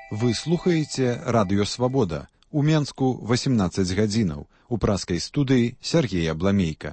Вы слухаеце радыё Свабода. У Менску 18 гадзінаў. У праскай студыі Сергея Бламейка.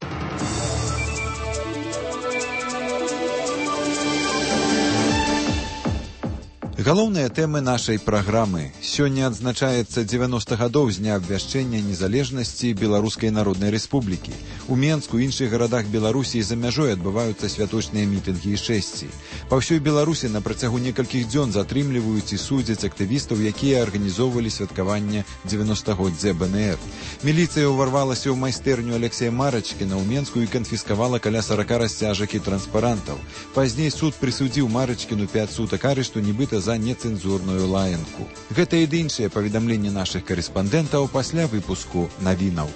Галоўныя тэмы нашай праграмы. Сёння адзначаецца 90 гадоў з дня абвяшчэння незалежнасці Беларускай Народнай Рэспублікі. У Менску і іншых гарадах Беларусі за мяжой адбываюцца святочныя мітынгі і шэсці. Па ўсёй Беларусі на працягу некалькіх дзён затрымліваюць і судзяць актывістаў, якія арганізоўвалі святкаванне 90-годдзя БНР. Міліцыя ўварвалася ў майстэрню Алексея Марачкіна ў Менску і канфіскавала каля 40 расцяжак і транспарантаў. Пазней суд прысудзіў Марачкіну 5 сутак арышту, нібыта за нецэнзурную лаянку. Гэта і іншыя паведамленні нашых карэспандэнтаў пасля выпуску навінаў.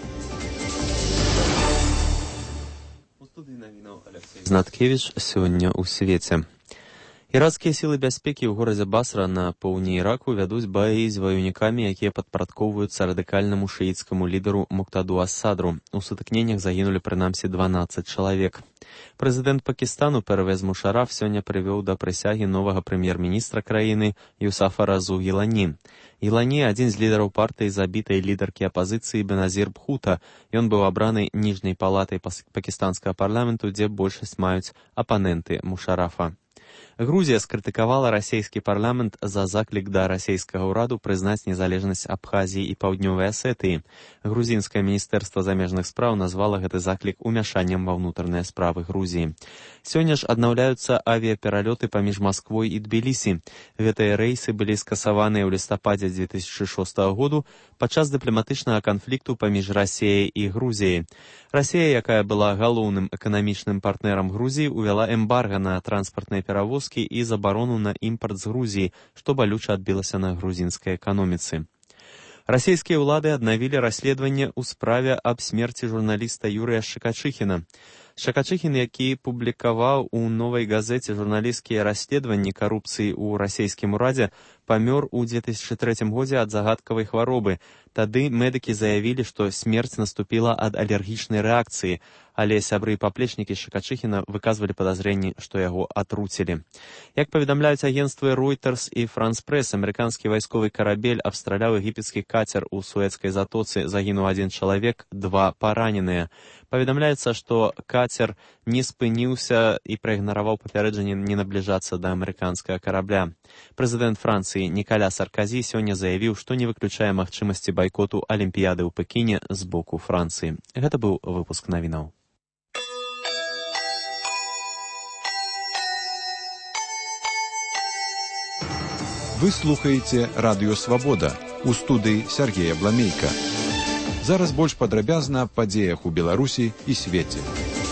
У студыі навінаў Алексей Знаткевіч сёння ў свеце. Іракскія сілы бяспекі ў горадзе Басра на поўдні Іраку вядуць баі з ваёнікамі, якія падпарадкоўваюцца радыкальнаму шыіцкаму лідару Муктаду Ас-Садру. У сутыкненнях загінулі прынамсі 12 чалавек. Прэзідэнт Пакістану Первез Мушараф сёння прывёў да прысягі новага прэм'ер-міністра краіны Юсафа Разу Гілані. Гілані – адзін з лідараў партыі забітай лідаркі апазіцыі Беназір Бхута. Ён быў абраны ніжняй палатай пакістанскага парламенту, дзе большасць маюць апаненты Мушарафа. Грузія скрытыкавала расійскі парламент за заклік да расійскага ўраду прызнаць незалежнасць Абхазіі і Паўднёвай Асетыі. Грузінскае міністэрства замежных спраў назвала гэты заклік умяшаннем ва ўнутраныя справы Грузіі. Сёння ж аднаўляюцца авіяпералёты паміж Масквой і Тбілісі. Гэтыя рэйсы былі скасаваныя ў лістападзе 2006 году падчас дыпламатычнага канфлікту паміж Расіяй і Грузіяй. Расія, якая была галоўным эканамічным партнерам Грузіі, увяла эмбарга на транспартныя перавозкі і забарону на імпарт з Грузіі, што балюча адбілася на грузінскай эканоміцы. Расійскія ўлады аднавілі расследаванне ў справе аб смерці журналіста Юрыя Шакачыхіна. Шакачыхін, які публікаваў у «Новай газеце» журналісцкія расследаванні карупцыі ў расійскім урадзе, памёр у 2003 годзе ад загадкавай хваробы. Тады медыкі заявілі, што смерць наступіла ад алергічнай рэакцыі, але сябры і паплечнікі Шакачыхіна выказвалі падазрэнні, што яго атруцілі. Як паведамляюць агенцтвы Reuters і France Press, амерыканскі вайсковы карабель абстраляў егіпецкі кацер у Суэцкай затоцы, загінуў 1 чалавек, 2 параненыя. Паведамляецца, што кацер не спыніўся і праігнараваў папярэджанне не набліжацца да амерыканскага карабля. Прэзідэнт Францыі Нікаля Сарказі сёння заявіў, што не выключае магчымасці байкоту Алімпіяды ў Пекіне з боку Францыі. Гэта быў выпуск навінаў. Вы слухаеце радыё Свабода. У студыі Сергея Бламейка. Зараз больш падрабязна аб падзеях у Беларусі і свеце.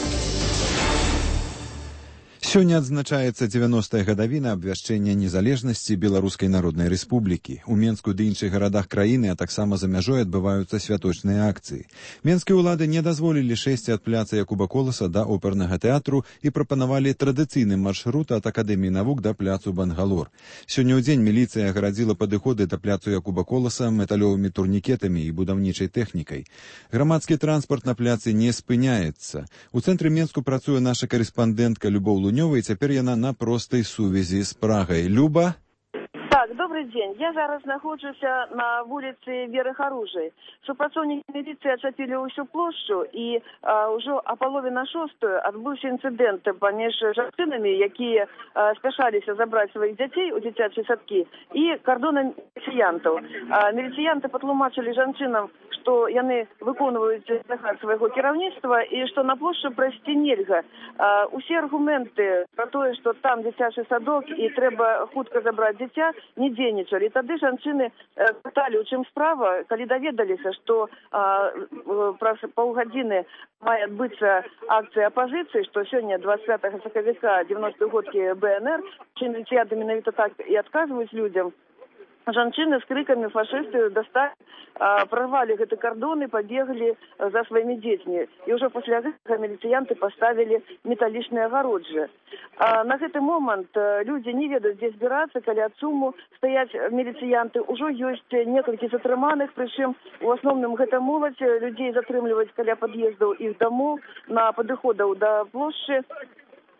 Сёння адзначаецца 90-я гадавіна абвяшчэння незалежнасці Беларускай Народнай Рэспублікі. У Менску ды іншых гарадах краіны, а таксама за мяжой адбываюцца святочныя акцыі. Менскія ўлады не дазволілі шэсці ад пляца Якуба Коласа да опернага тэатру і прапанавалі традыцыйны маршрут ад Акадэміі навук да пляцу Бангалор. Сёння ў дзень міліцыя агарадзіла падыходы да пляцу Якуба Коласа металёвымі турнікетамі і будаўнічай тэхнікай. Грамадскі транспарт на пляцы не спыняецца. У цэнтры Менску працуе наша карэспандэнтка Любоў Лунёва, і цяпер яна на простай сувязі з Прагай. Люба? Так, добрый день. Я зараз знаходжуся на вуліцы Веры Харужай. Супрацоўнікі міліцыі ачапілі ўсю плошчу і ўжо а палове на 6-ю адбыўся інцыдэнт паміж жанчынамі, якія спяшаліся забраць сваіх дзяцей у дзіцячыя садкі, і кардонам міліцыянтаў. Міліцыянты патлумачылі жанчынам, што яны выконваюць загад свайго кіраўніцтва і што на плошчу прайсці нельга. Усе аргументы пра тое, што там дзіцячы садок і трэба хутка забраць дзіця, не дзейнічалі. Тады жанчыны пыталі, у чым справа, калі даведаліся, што праз паўгадзіны мае адбыцца акцыя апазіцыі, што сёння 25 сакавіка 90-годкі БНР, чынніцыяды менавіта так і адказваюць людзям. Жанчыны з крыкамі фашысты дасталі, прорвалі гэты кардон і пабеглі за сваімі дзецьмі. І ўжо пасля гэтага міліцыянты паставілі металічныя агароджы. На гэты момант людзі не ведаюць, дзе збірацца, каля ЦУМу стаяць міліцыянты. Ужо ёсць некалькі затрыманых, прычым у асноўным гэта моладзь, людзей затрымліваюць каля пад'ездаў іх дамоў, на падыходаў да плошчы.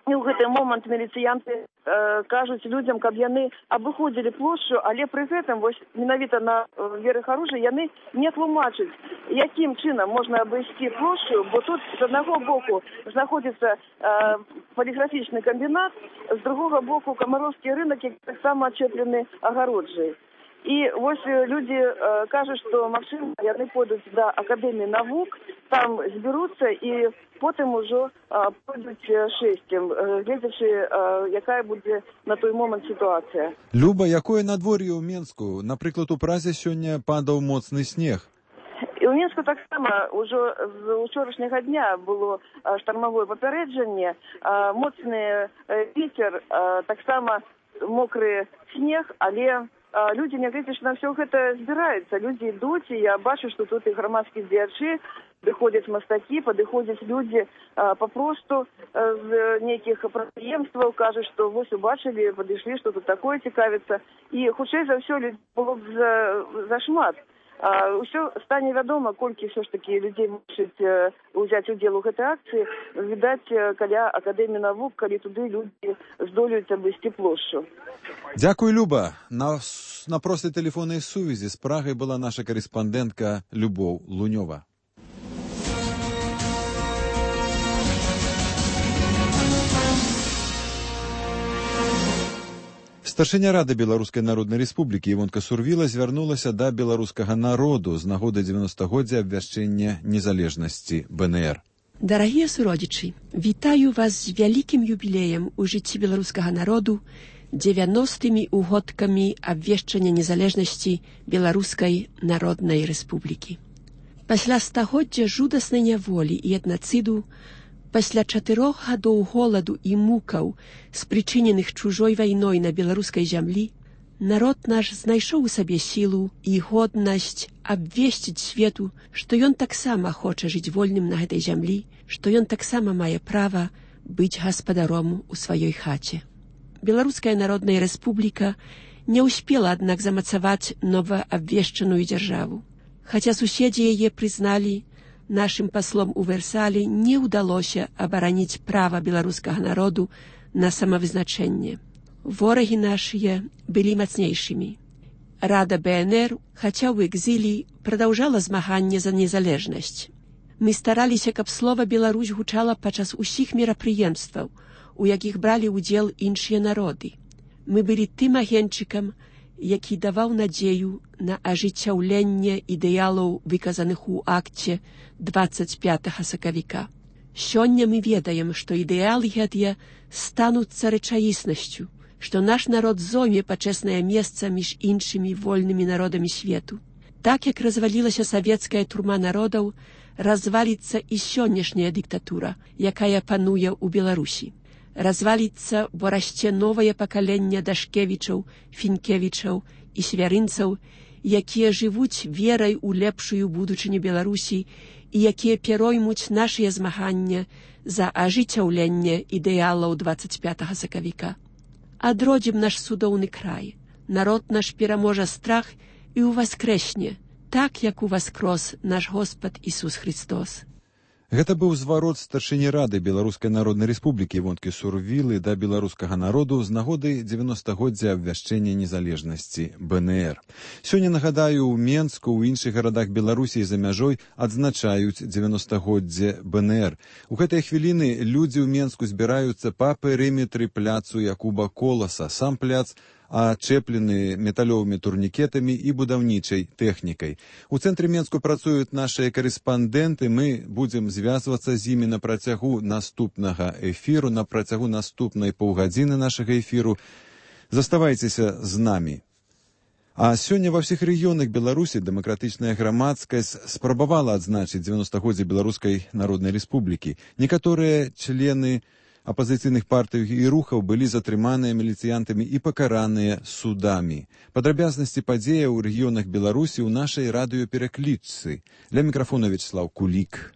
І ў гэты момант міліцыянты кажуць людзям, каб яны абыходзілі плошчу, але пры гэтым вось менавіта на Веры Харужай яны не тлумачаць, якім чынам можна абысці плошчу, бо тут з аднаго боку знаходзіцца поліграфічны камбінат, з другога боку камароўскі рынок, які таксама ачэплены агароджай. І вось людзі кажуць, што магчыма яны пойдуць да акадэміі навук, там зберуцца і потым ужо пойдуць шэсцем, гледзячы, якая будзе на той момант сітуацыя. Люба, якое надвор'е ў Менску? Напрыклад, у Празе сёння падаў моцны снег. І ў Менску таксама ўжо з учорашняга дня было штармавое папярэджанне, моцны вецер, таксама мокры снег, але людзі, нягледзячы на ўсё гэта, збіраюцца. Людзі ідуць, і я бачу, што тут і грамадскія дзеячы, падыходзяць мастакі, падыходзяць людзі папросту з нейкіх прадпрыемстваў, кажуць, што вось убачылі, падышлі, што тут такое цікавіцца. І хутчэй за ўсё было б зашмат. Усё стане вядома, колькі ўсё ж такі людзей мусіць узяць удзел у гэтай акцыі. Відаць, каля акадэміі навук, калі туды людзі здолеюць абысці плошчу. Дзякуй, Люба. На простай тэлефоннай сувязі з Прагай была наша карэспандэнтка Любоў Лунёва. Старшыня Рады Беларускай Народнай Рэспублікі Івонка Сурвіла звярнулася да беларускага народу з нагоды 90-годдзя абвяшчэння незалежнасці БНР. Дарагія суродзічы, вітаю вас з вялікім юбілеем у жыцці беларускага народу, 90-мі угодкамі абвешчання незалежнасці Беларускай Народнай Рэспублікі. Пасля стагоддзя жудаснай няволі і этнацыду, пасля 4 гадоў голаду і мукаў, спрычыненых чужой вайной на беларускай зямлі, народ наш знайшоў у сабе сілу і годнасць абвесціць свету, што ён таксама хоча жыць вольным на гэтай зямлі, што ён таксама мае права быць гаспадаром у сваёй хаце. Беларуская Народная Рэспубліка не ўспела, аднак, замацаваць новаабвешчаную дзяржаву. Хаця суседзі яе прызналі, нашым паслом у Версалі не ўдалося абараніць права беларускага народу на самавызначэнне. Ворагі нашыя былі мацнейшымі. Рада БНР, хаця ў экзілі, прадаўжала змаганне за незалежнасць. Мы стараліся, каб слова «Беларусь» гучала падчас усіх мерапрыемстваў, у якіх бралі ўдзел іншыя народы. Мы былі тым агеньчыкам, які даваў надзею на ажыццяўленне ідэалаў, выказаных у акце 25 сакавіка. Сёння мы ведаем, што ідэалы гэтыя стануцца рэчаіснасцю, што наш народ зойме пачэснае месца між іншымі вольнымі народамі свету. Так, як развалілася савецкая турма народаў, разваліцца і сённяшняя дыктатура, якая пануе ў Беларусі. Разваліцца, бо расце новае пакаленне Дашкевічаў, Фінкевічаў і Свярынцаў, якія жывуць верай у лепшую будучыню Беларусі і якія пероймуць нашыя змагання за ажыццяўленне ідэалаў 25 сакавіка. Адродзім наш цудоўны край. Народ наш пераможа страх і ўваскрэсне, так, як уваскрос наш Господ Ісус Христос. Гэта быў зварот старшыні Рады Беларускай Народнай Рэспублікі Івонкі Сурвілы да беларускага народу з нагоды 90-годдзя абвяшчэння незалежнасці БНР. Сёння, нагадаю, у Менску, у іншых гарадах Беларусі і за мяжой адзначаюць 90-годдзе БНР. У гэтыя хвіліны людзі ў Менску збіраюцца па перыметры пляцу Якуба Коласа. Сам пляц ачэплены металёвымі турнікетамі і будаўнічай тэхнікай. У цэнтры Менску працуюць нашыя карэспандэнты. Мы будзем звязвацца з імі на працягу наступнага эфіру, на працягу наступнай паўгадзіны нашага эфіру. Заставайцеся з намі. А сёння ва ўсіх рэгіёнах Беларусі дэмакратычная грамадскасць спрабавала адзначыць 90-годдзе Беларускай Народнай Рэспублікі. Некаторыя члены апазіцыйных партый і рухаў былі затрыманыя міліцыянтамі і пакараныя судамі. Падрабязнасці падзеяў у рэгіёнах Беларусі ў нашай радыёпераклічцы. Для мікрафона Вячеслав Кулік.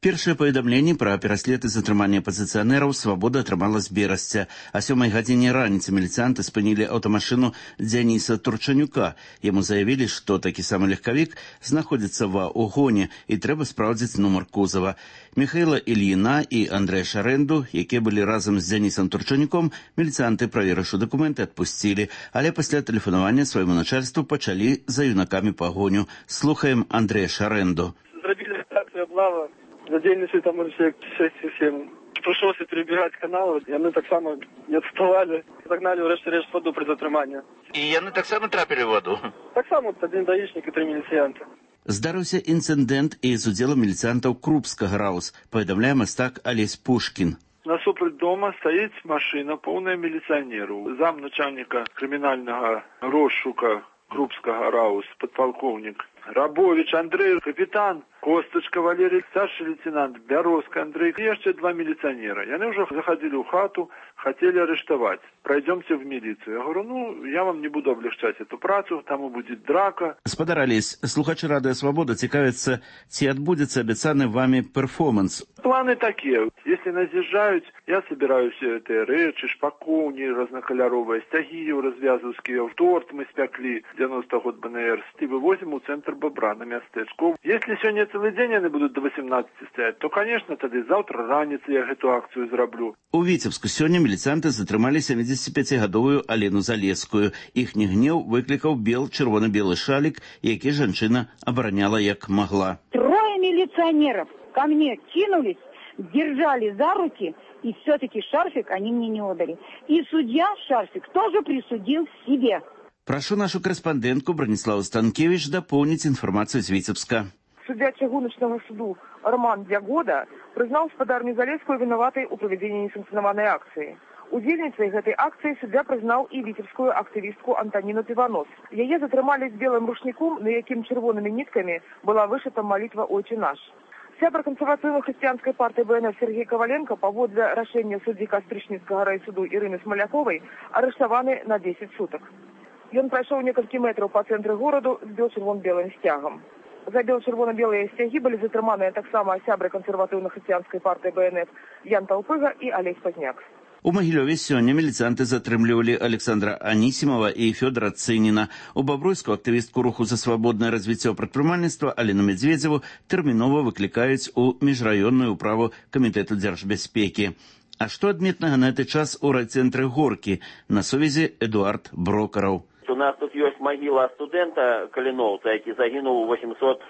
Першае паведамленне пра пераслед і затрыманне апазіцыянераў «Свабода» атрымала з Берасця. А 7 гадзіне раніцы міліцыянты спынілі аўтамашыну Дзяніса Турчанюка. Яму заявілі, што такі самы легкавік знаходзіцца ва ўгоне і трэба спраўдзіць нумар кузава. Михайла Ільіна і Андрэя Шарэнду, якія былі разам з Дзянісам Турчанюком, міліцыянты, праверыўшы дакументы, адпусцілі, але пасля тэлефанавання свайму начальству пачалі за юнакамі пагоню. Слухаем Андрэя Шарэнду. Зрабілі акцыю аблава. Задзейнічалі там уже человек 6-7. Прыйшлося перебіраць каналы, яны таксама не адставалі. Загналі ў рэшце рэшт воду пры затрыманні. І яны таксама трапілі ў ваду? Таксама адзін даішнік і 3 міліцыянты. Здарыўся інцыдэнт і з удзелам міліцыянтаў Крупскага РАУС, паведамляе мастак Алесь Пушкін. Насупраць дома стаіць машына, поўная міліцыянераў. Замначальніка крымінальнага розшука Крупскага РАУС, падпалкоўнік Рабович Андрей, капітан Костачка Валерий, старший лейтенант Бярозка Андрей и еще 2 милиционера. И они уже заходили в хату, хотели арестовать. Пройдемте в милицию. Я говорю, я вам не буду облегчать эту працу, там будет драка. Спадар Алесь, слухачы Радыё Свабода цікавяцца, ці адбудзецца абяцаны вами перформанс. Планы такие. Если назъезжают, я собираю все эти речи, шпаковни, разнокольоровые стяги, развязывские, торт мы спекли, 90 год БНР, и вывозим у центра Бобра на местечко. Если сегодня целый день они будут до 18 стоять, то, конечно, тогда завтра раніцай я эту акцию зраблю. У Віцебску сёння міліцыянты затрымалі 75-гадовую Алену Залескую. Іхні гнеў выклікаў чырвона-белы шалік, які жанчына абараняла як могла. 3 милиционеров ко мне кинулись, держали за руки, и все-таки шарфик они мне не отдали. И судья шарфик тоже присудил себе. Прошу нашу корреспондентку Брониславу Станкевич дополнить информацию из Витебска. Судья Чагуночного суду Роман Дягода признал спадарню Залескую виноватой у проведения несанкционованной акции. Удзельницей этой акции судья признал и витебскую активистку Антонину Пивонос. Ее затрымали с белым рушником, на яким червоными нитками была вышита молитва «Отче наш». Сябр консервативно-христианской партии БНР Сергей Коваленко паводле рашэння суддзі Кастрычніцкага райсуду Ірыны Смаляковай арыштаваны на 10 суток. Ён прайшоў некалькі метраў па цэнтры гораду з бел-чырвон-белым сцягам. За бел-чырвона-белыя сцягі былі затрыманыя таксама сябры консервативно-христианской партии БНР Ян Талпыга і Алесь Пазняк. У Магілёве сёння міліцыянты затрымлівалі Александра Анісімова і Фёдора Цыніна. У Бабруйску актывістку руху за свабоднае развіццё прадпрымальніцтва Алену Медзведзеву тэрмінова выклікаюць у міжраённую ўправу Камітэту дзяржбяспекі. А што адметнага на гэты час у райцэнтры Горкі? На сувязі Эдуард Брокараў. У нас тут ёсць магіла студэнта каліноўца, які загінуў у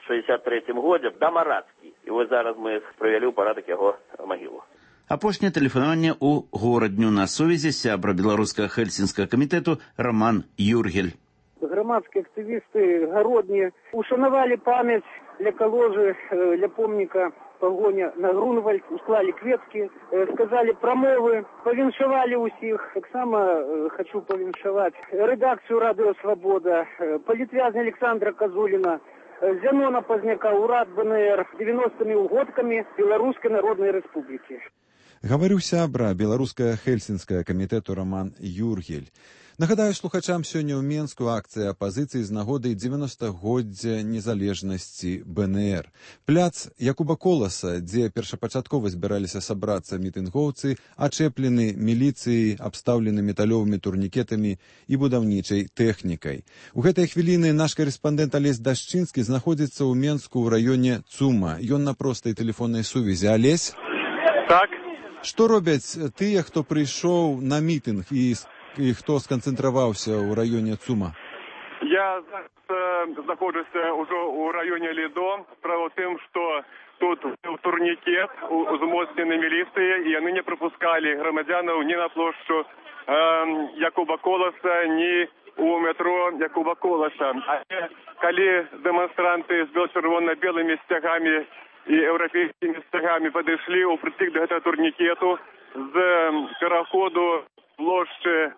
863 годзе, Дамарацкі. І вось зараз мы прывялі ў парадак яго магілу. Апошняе тэлефанаванне ў горадню. На сувязі сябра беларускага хельсінскага камітэту Роман Юргель. Громадские активисты Городні ушанавалі памяць для каложы, для помніка пагоня на Грунвальд, усклалі кветкі, сказалі прамовы, павіншавалі ўсіх. Таксама хочу павіншаваць рэдакцыю Радыё Свабода, палітвязня Александра Казуліна, Зянона Пазняка, урад БНР 90-ми угодкамі Беларускай Народнай Рэспублікі. Гаварыў сябра беларускага хельсінскага камітэту Роман Юргель. Нагадаю слухачам, сёння ў Менску акцыя апазіцыі з нагоды 90-годдзя незалежнасці БНР. Пляц Якуба Коласа, дзе першапачаткова збіраліся сабрацца мітынгоўцы, ачэплены міліцыяй, абстаўлены металёвымі турнікетамі і будаўнічай тэхнікай. У гэтай хвіліны наш карэспандэнт Алесь Дашчынскі знаходзіцца ў Менску ў раёне ЦУМа. Ён на простай тэлефоннай сувязі. Алесь? Так. Што робяць тыя, хто прыйшоў на мітынг і хто сканцэнтраваўся ў раёне ЦУМа? Я знаходжуся ўжо ў раёне Лідо. Справа ў тым, што тут быў турнікет узмоцнены міліцыяй, і яны не прапускалі грамадзянаў ні на плошчу Якуба Коласа, ні у метро Якуба Коласа. Але калі дэманстранты з бел-чырвона-белымі сцягамі і еўрапейскімі сцягамі падышлі ў прыцік да гэтага турнікету з пераходу плошчы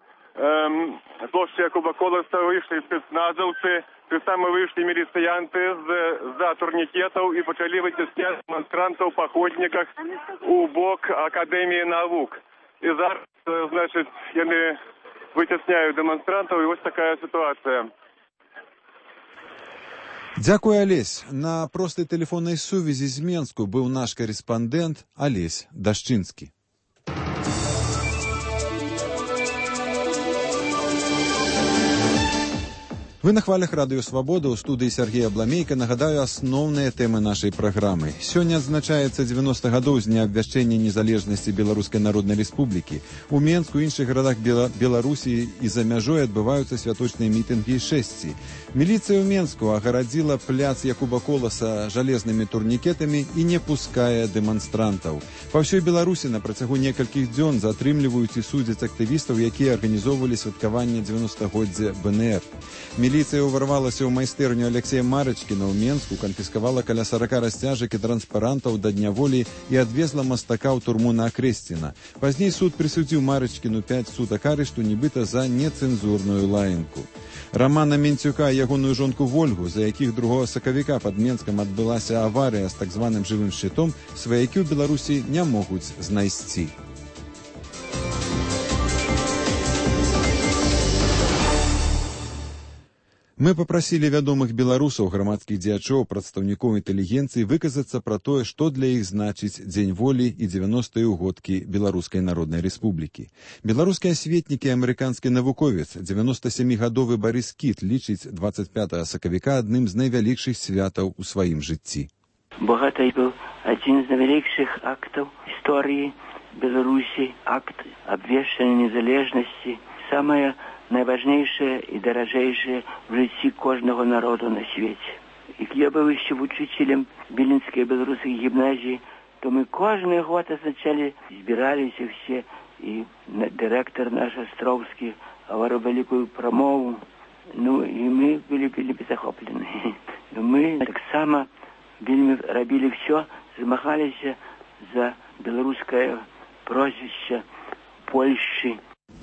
Якуба Коласа выйшлі спецназаўцы, таксама выйшлі міліцыянты з-за турнікетаў і пачалі выцісняць дэманстрантаў па ходніках у бок Акадэміі навук. І зараз, значыць, яны выцісняюць дэманстрантаў, і вось такая сітуацыя. Дзякуй, Алесь. На простай тэлефоннай сувязі з Менску быў наш карэспандэнт Алесь Дашчынскі. Вы на хвалях Радыё Свабода, у студыі Сергея Бламейка. Нагадаю асноўныя тэмы нашай праграмы. Сёння адзначаецца 90 гадоў з дня абвяшчэння незалежнасці Беларускай Народнай Рэспублікі. У Менску і іншых гарадах Беларусі і за мяжой адбываюцца святочныя мітынгі і шэсці. Міліцыя ў Менску агарадзіла пляц Якуба Коласа жалезнымі турнікетамі і не пускае дэманстрантаў. Па ўсёй Беларусі на працягу некалькіх дзён затрымліваюць і судзяць актывістаў, якія арганізоўвалі святкаванне 90-годдзя БНР. Міліцыя ўварвалася ў майстэрню Алексея Марачкіна ў Менску, канфіскавала каля 40 расцяжак і транспарантаў да Дня волі і адвезла мастака ў турму на Акрэсціна. Пазней суд прысудзіў Марачкіну 5 сутак арышту, нібыта за нецэнзурную лаянку. Рамана Менцюка і ягоную жонку Вольгу, за якіх 2 сакавіка пад Менскам адбылася аварыя з так званым жывым шчытом, сваякі ў Беларусі не могуць знайсці. Мы папрасілі вядомых беларусаў, грамадскіх дзеячоў, прадстаўнікоў інтэлігенцыі выказацца пра тое, што для іх значыць Дзень волі і 90-е ўгодкі Беларускай Народнай Рэспублікі. Беларускі асветнік і амерыканскі навуковец, 97-гадовы Барыс Кіт, лічыць 25 сакавіка адным з найвялікшых святаў у сваім жыцці. Бо гэта быў адзін з найвялікшых актаў гісторыі Беларусі, акт абвешчання незалежнасці, самая найважнейшее и даражейшее в житті кожного народу на свете. Як я был еще учителем Виленской белорусской гимназии, то мы каждый год означали, збирались все, и директор наш Островский говорил великую промову, ну и мы были захоплены. Мы так само робили все, замахались за белорусское прозвище Польши.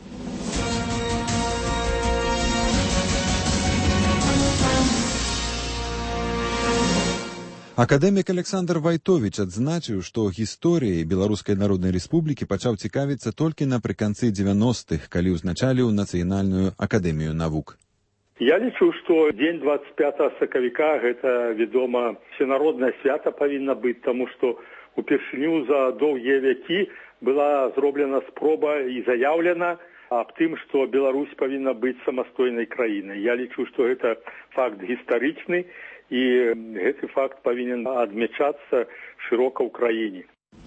Акадэмік Александр Вайтовіч адзначыў, што гісторыяй Беларускай Народнай Рэспублікі пачаў цікавіцца толькі напрыканцы 90-х, калі ўзначаліў Нацыянальную акадэмію навук. Я лічу, што дзень 25 сакавіка гэта, вядома, всенароднае свята павінна быць, таму што упершыню за доўгія вякі была зроблена спроба і заяўлена аб тым, што Беларусь павінна быць самастойнай краінай. Я лічу, што гэта факт гістарычны, і гэты факт павінен адмячацца шырока ў краіне.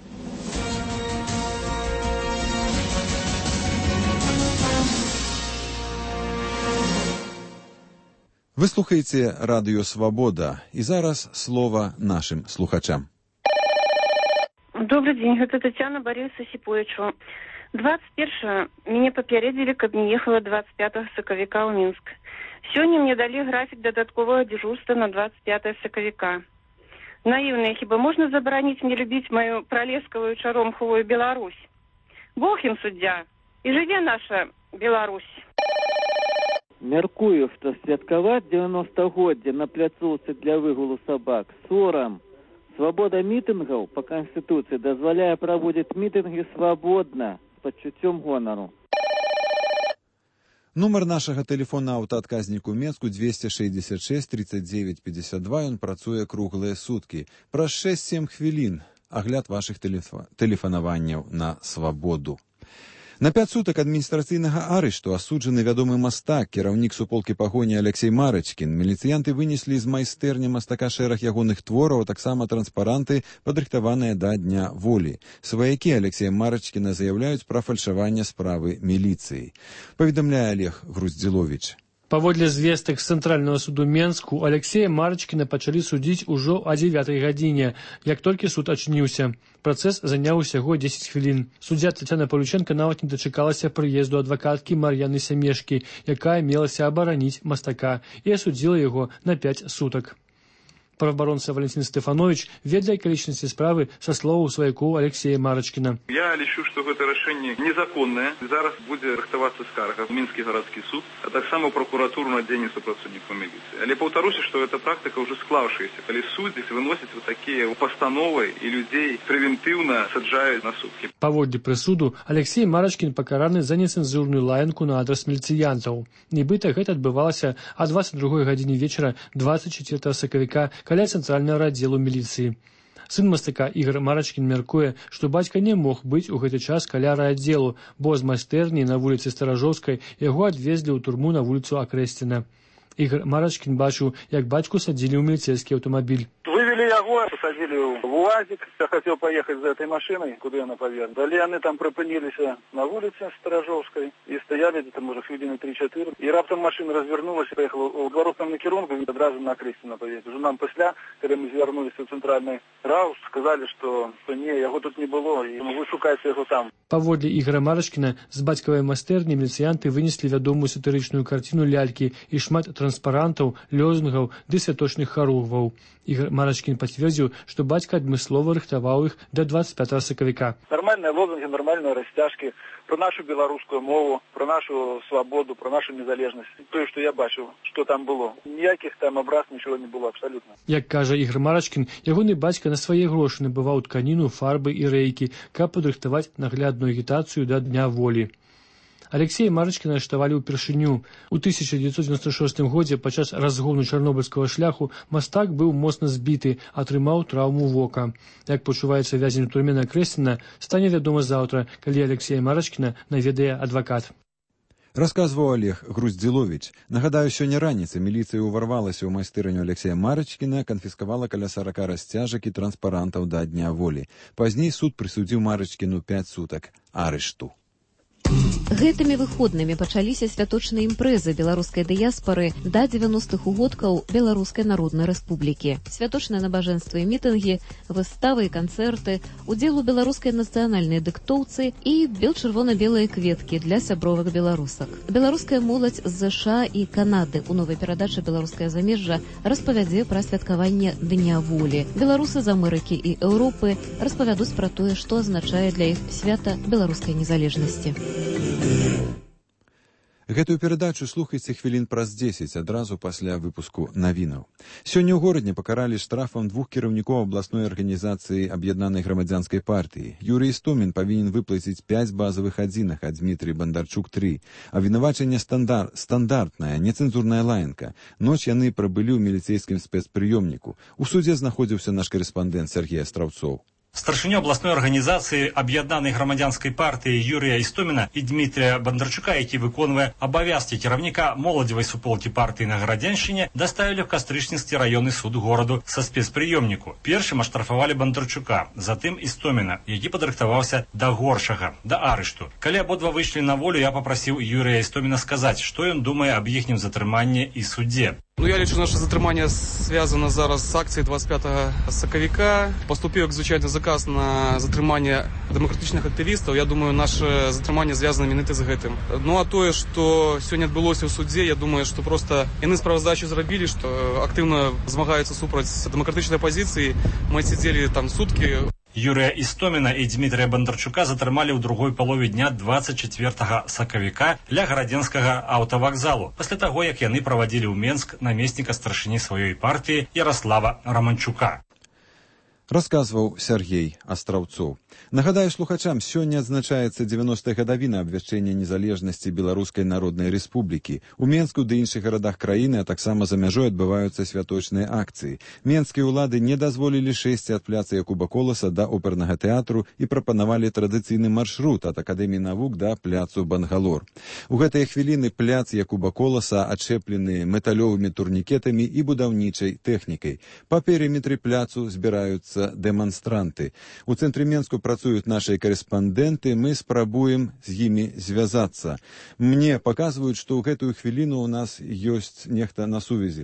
Вы слухаеце Радыё Свабода, і зараз слова нашым слухачам. Добрый день, это Татьяна Бориса Сипоичева. 21-го меня попередили, каб не ехала 25 сакавіка ў Мінск. Сёння мне далі графік дадатковага дзяжурства на 25 сакавіка. Наіўная, хіба можна забараніць мне любіць маю пралескавую чаромховую Беларусь? Бог ім суддзя, і жыве наша Беларусь. Мяркую, што святкаваць 90-годдзе на пляцоўцы для выгулу сабак сорам. Свабода мітынгаў па Канстытуцыі дазваляе праводзіць мітынгі свабодна, з пачуццём гонару. Нумар нашага тэлефона аўтаадказніку Менску 266 39 52, ён працуе круглыя суткі. Праз 6-7 хвілін агляд вашых тэлефанаванняў на свабоду. На 5 сутак адміністрацыйнага арышту асуджаны вядомы мастак, кіраўнік суполкі пагоні Алексей Марачкін. Міліцыянты вынеслі з майстэрні мастака шэраг ягоных твораў, а таксама транспаранты, падрыхтаваныя да Дня волі. Сваякі Алексея Марачкіна заяўляюць пра фальшаванне справы міліцыі. Паведамляе Олег Груздзіловіч. Паводле звестак з Цэнтральнага суду Менску, Алексея Марачкіна пачалі судзіць ужо о 9 гадзіне, як толькі суд ачніўся. Працэс заняў усяго 10 хвілін. Суддзя Тацяна Павлючэнка нават не дачакалася прыезду адвакаткі Мар'яны Сямешкі, якая мелася абараніць мастака, і асудзіла яго на 5 сутак. Правоабаронца Валентин Стефанович ведае акалічнасці справы са словаў сваякоў Алексея Марачкіна. Я лічу, што гэта рашэнне незаконнае. Зараз будзе рыхтавацца скарга ў Мінскі гарадскі суд, а таксама ў прокуратуру на дзейнасць супрацоўнікаў міліцыі. Але паўтаруся, што гэта практыка ўжо склаўшаяся, калі суддзі выносяць вот такія пастановы і людзей прэвентыўна саджаюць на суткі. Паводле прысуду, Алексей Марачкін пакараны за нецэнзурную лаянку на адрас міліцыянтаў. Нібыта гэта адбывалася о 22 гадзіне вечара 24 сакавіка каля цэнтральнага аддзелу міліцыі. Сын мастака Ігор Марачкін мяркуе, што бацька не мог быць у гэты час каля райаддзелу, бо з майстэрні на вуліцы Старажоўскай яго адвезлі ў турму на вуліцу Акрэсціна. Ігор Марачкін бачыў, як бацьку садзілі ў міліцэйскі аўтамабіль. Вывели его, посадили в УАЗик. Я хотел поехать за этой машиной, куда я наповер. Далее они там припынились на улице Сторожовской и стояли где-то, может, хвилины 3-4. И раптом машина развернулась и поехала в дворовном накерунку и одразу на Крестина поехали. Уже нам после, когда мы вернулись в центральный Раус, сказали, что не, его тут не было, и вы шукайте его там. Паводле Ігора Марачкіна з бацькавай майстэрні міліцыянты вынеслі вядомую сатырычную карціну лялькі і шмат транспарантаў, лёзунгаў ды святочных харугваў. Ігор Марачкін пацвердзіў, што бацька адмыслова рыхтаваў іх да 25 сакавіка. Нормальные лозунги, нормальные растяжки про нашу белорусскую мову, про нашу свободу, про нашу незалежность. То, что я бачил, что там было. Ніяких там образ, ничего не было абсолютно. Як кажа Ігор Марачкін, ягоны бацька на свае грошы набываў тканіну, фарбы і рэйкі, каб падрыхтаваць наглядную агітацыю да Дня волі. Алексея Марачкіна арыштавалі ўпершыню. У 1996 годзе падчас разгону чарнобыльскага шляху мастак быў моцна збіты, атрымаў траўму вока. Як пачуваецца вязень у турме на Крэсціна, стане вядома заўтра, калі Алексея Марачкіна наведае адвакат. Расказваў Олег Груздзіловіч. Нагадаю, сёння раніцай міліцыя ўварвалася ў майстэрню Алексея Марачкіна, канфіскавала каля 40 расцяжак і транспарантаў да Дня волі. Пазней суд прысудзіў Марачкіну 5 сутак арышту. Гэтымі выходнымі пачаліся святочныя імпрэзы беларускай дыяспары да 90-х угодкаў Беларускай Народнай Рэспублікі. Святочныя набажэнствы і мітынгі, выставы і канцэрты, удзел у беларускай нацыянальнай дыктоўцы і бел-чырвона-белыя кветкі для сябровак беларусак. Беларуская моладзь з ЗША і Канады ў новай перадачы «Беларускае замежжа» распавядзе пра святкаванне Дня волі. Беларусы з Амерыкі і Еўропы распавядуць пра тое, што азначае для іх свята беларускай незалежнасці. Гэтую перадачу слухайце хвілін праз 10 адразу пасля выпуску навінаў. Сёння ў горадзе пакаралі штрафам 2 кіраўнікоў абласной арганізацыі Аб'яднанай грамадзянскай партыі. Юрый Істомін павінен выплаціць 5 базавых адзінак, а Дмітрый Бандарчук 3. Абвінавачанне стандартная, нецэнзурная лаянка. Ноч яны прабылі ў міліцэйскім спецпрыёмніку. У судзе знаходзіўся наш карэспандэнт Сергей Астраўцоў. Старшыню абласной арганізацыі Аб'яднанай грамадзянскай партыі Юрыя Істоміна і Дмітрия Бандарчука, які выконвае абавязкі кіраўніка моладзевай суполкі партыі на Гарадзяншчыне, даставілі ў кастрычніцкі раённы суд гораду са спецпрыёмніку. Першым аштрафавалі Бандарчука, затым Істоміна, які падрыхтаваўся да горшага, да арышту. Калі абодва выйшлі на волю, я папрасіў Юрыя Істоміна сказаць, што ён думае аб іхнім затрыманні і судзе. Я лічу, наше затримання зв'язано зараз з акцією 25 сакавіка. Поступив, як звичайно, заказ на затримання демократичних активістів. Я думаю, наше затримання зв'язано мінити з гэтым. Ну, а тое, що сьогодні відбулося у суді, я думаю, що просто яны справаздачу зробили, що активно змагаються супроть демократичної опозиції. Ми сиділи там сутки. Юрія Істоміна і Дмітрія Бандарчука затрымалі ў другой палове дня 24 сакавіка ля гарадзенскага аўтавакзалу, пасля таго, як яны правадзілі ў Менск намесніка старшыні сваёй партыі Ярослава Романчука. Расказваў Сергей Астраўцоў. Нагадаю слухачам, сёння адзначаецца 90-я гадавіна абвяшчэння незалежнасці Беларускай Народнай Рэспублікі. У Менску ды іншых гарадах краіны, а таксама за мяжой адбываюцца святочныя акцыі. Менскія ўлады не дазволілі шэсці ад пляца Якуба Коласа да опернага тэатру і прапанавалі традыцыйны маршрут ад Акадэміі навук да пляцу Бангалор. У гэтыя хвіліны пляц Якуба Коласа ачэплены металёвымі турнікетамі і будаўнічай тэхнікай. Па перыметры пляцу збіраюцца дэманстранты. У цэнтры Менску працуюць нашыя карэспандэнты, мы спрабуем з імі звязацца. Мне паказваюць, што ў гэтую хвіліну ў нас ёсць нехта на сувязі.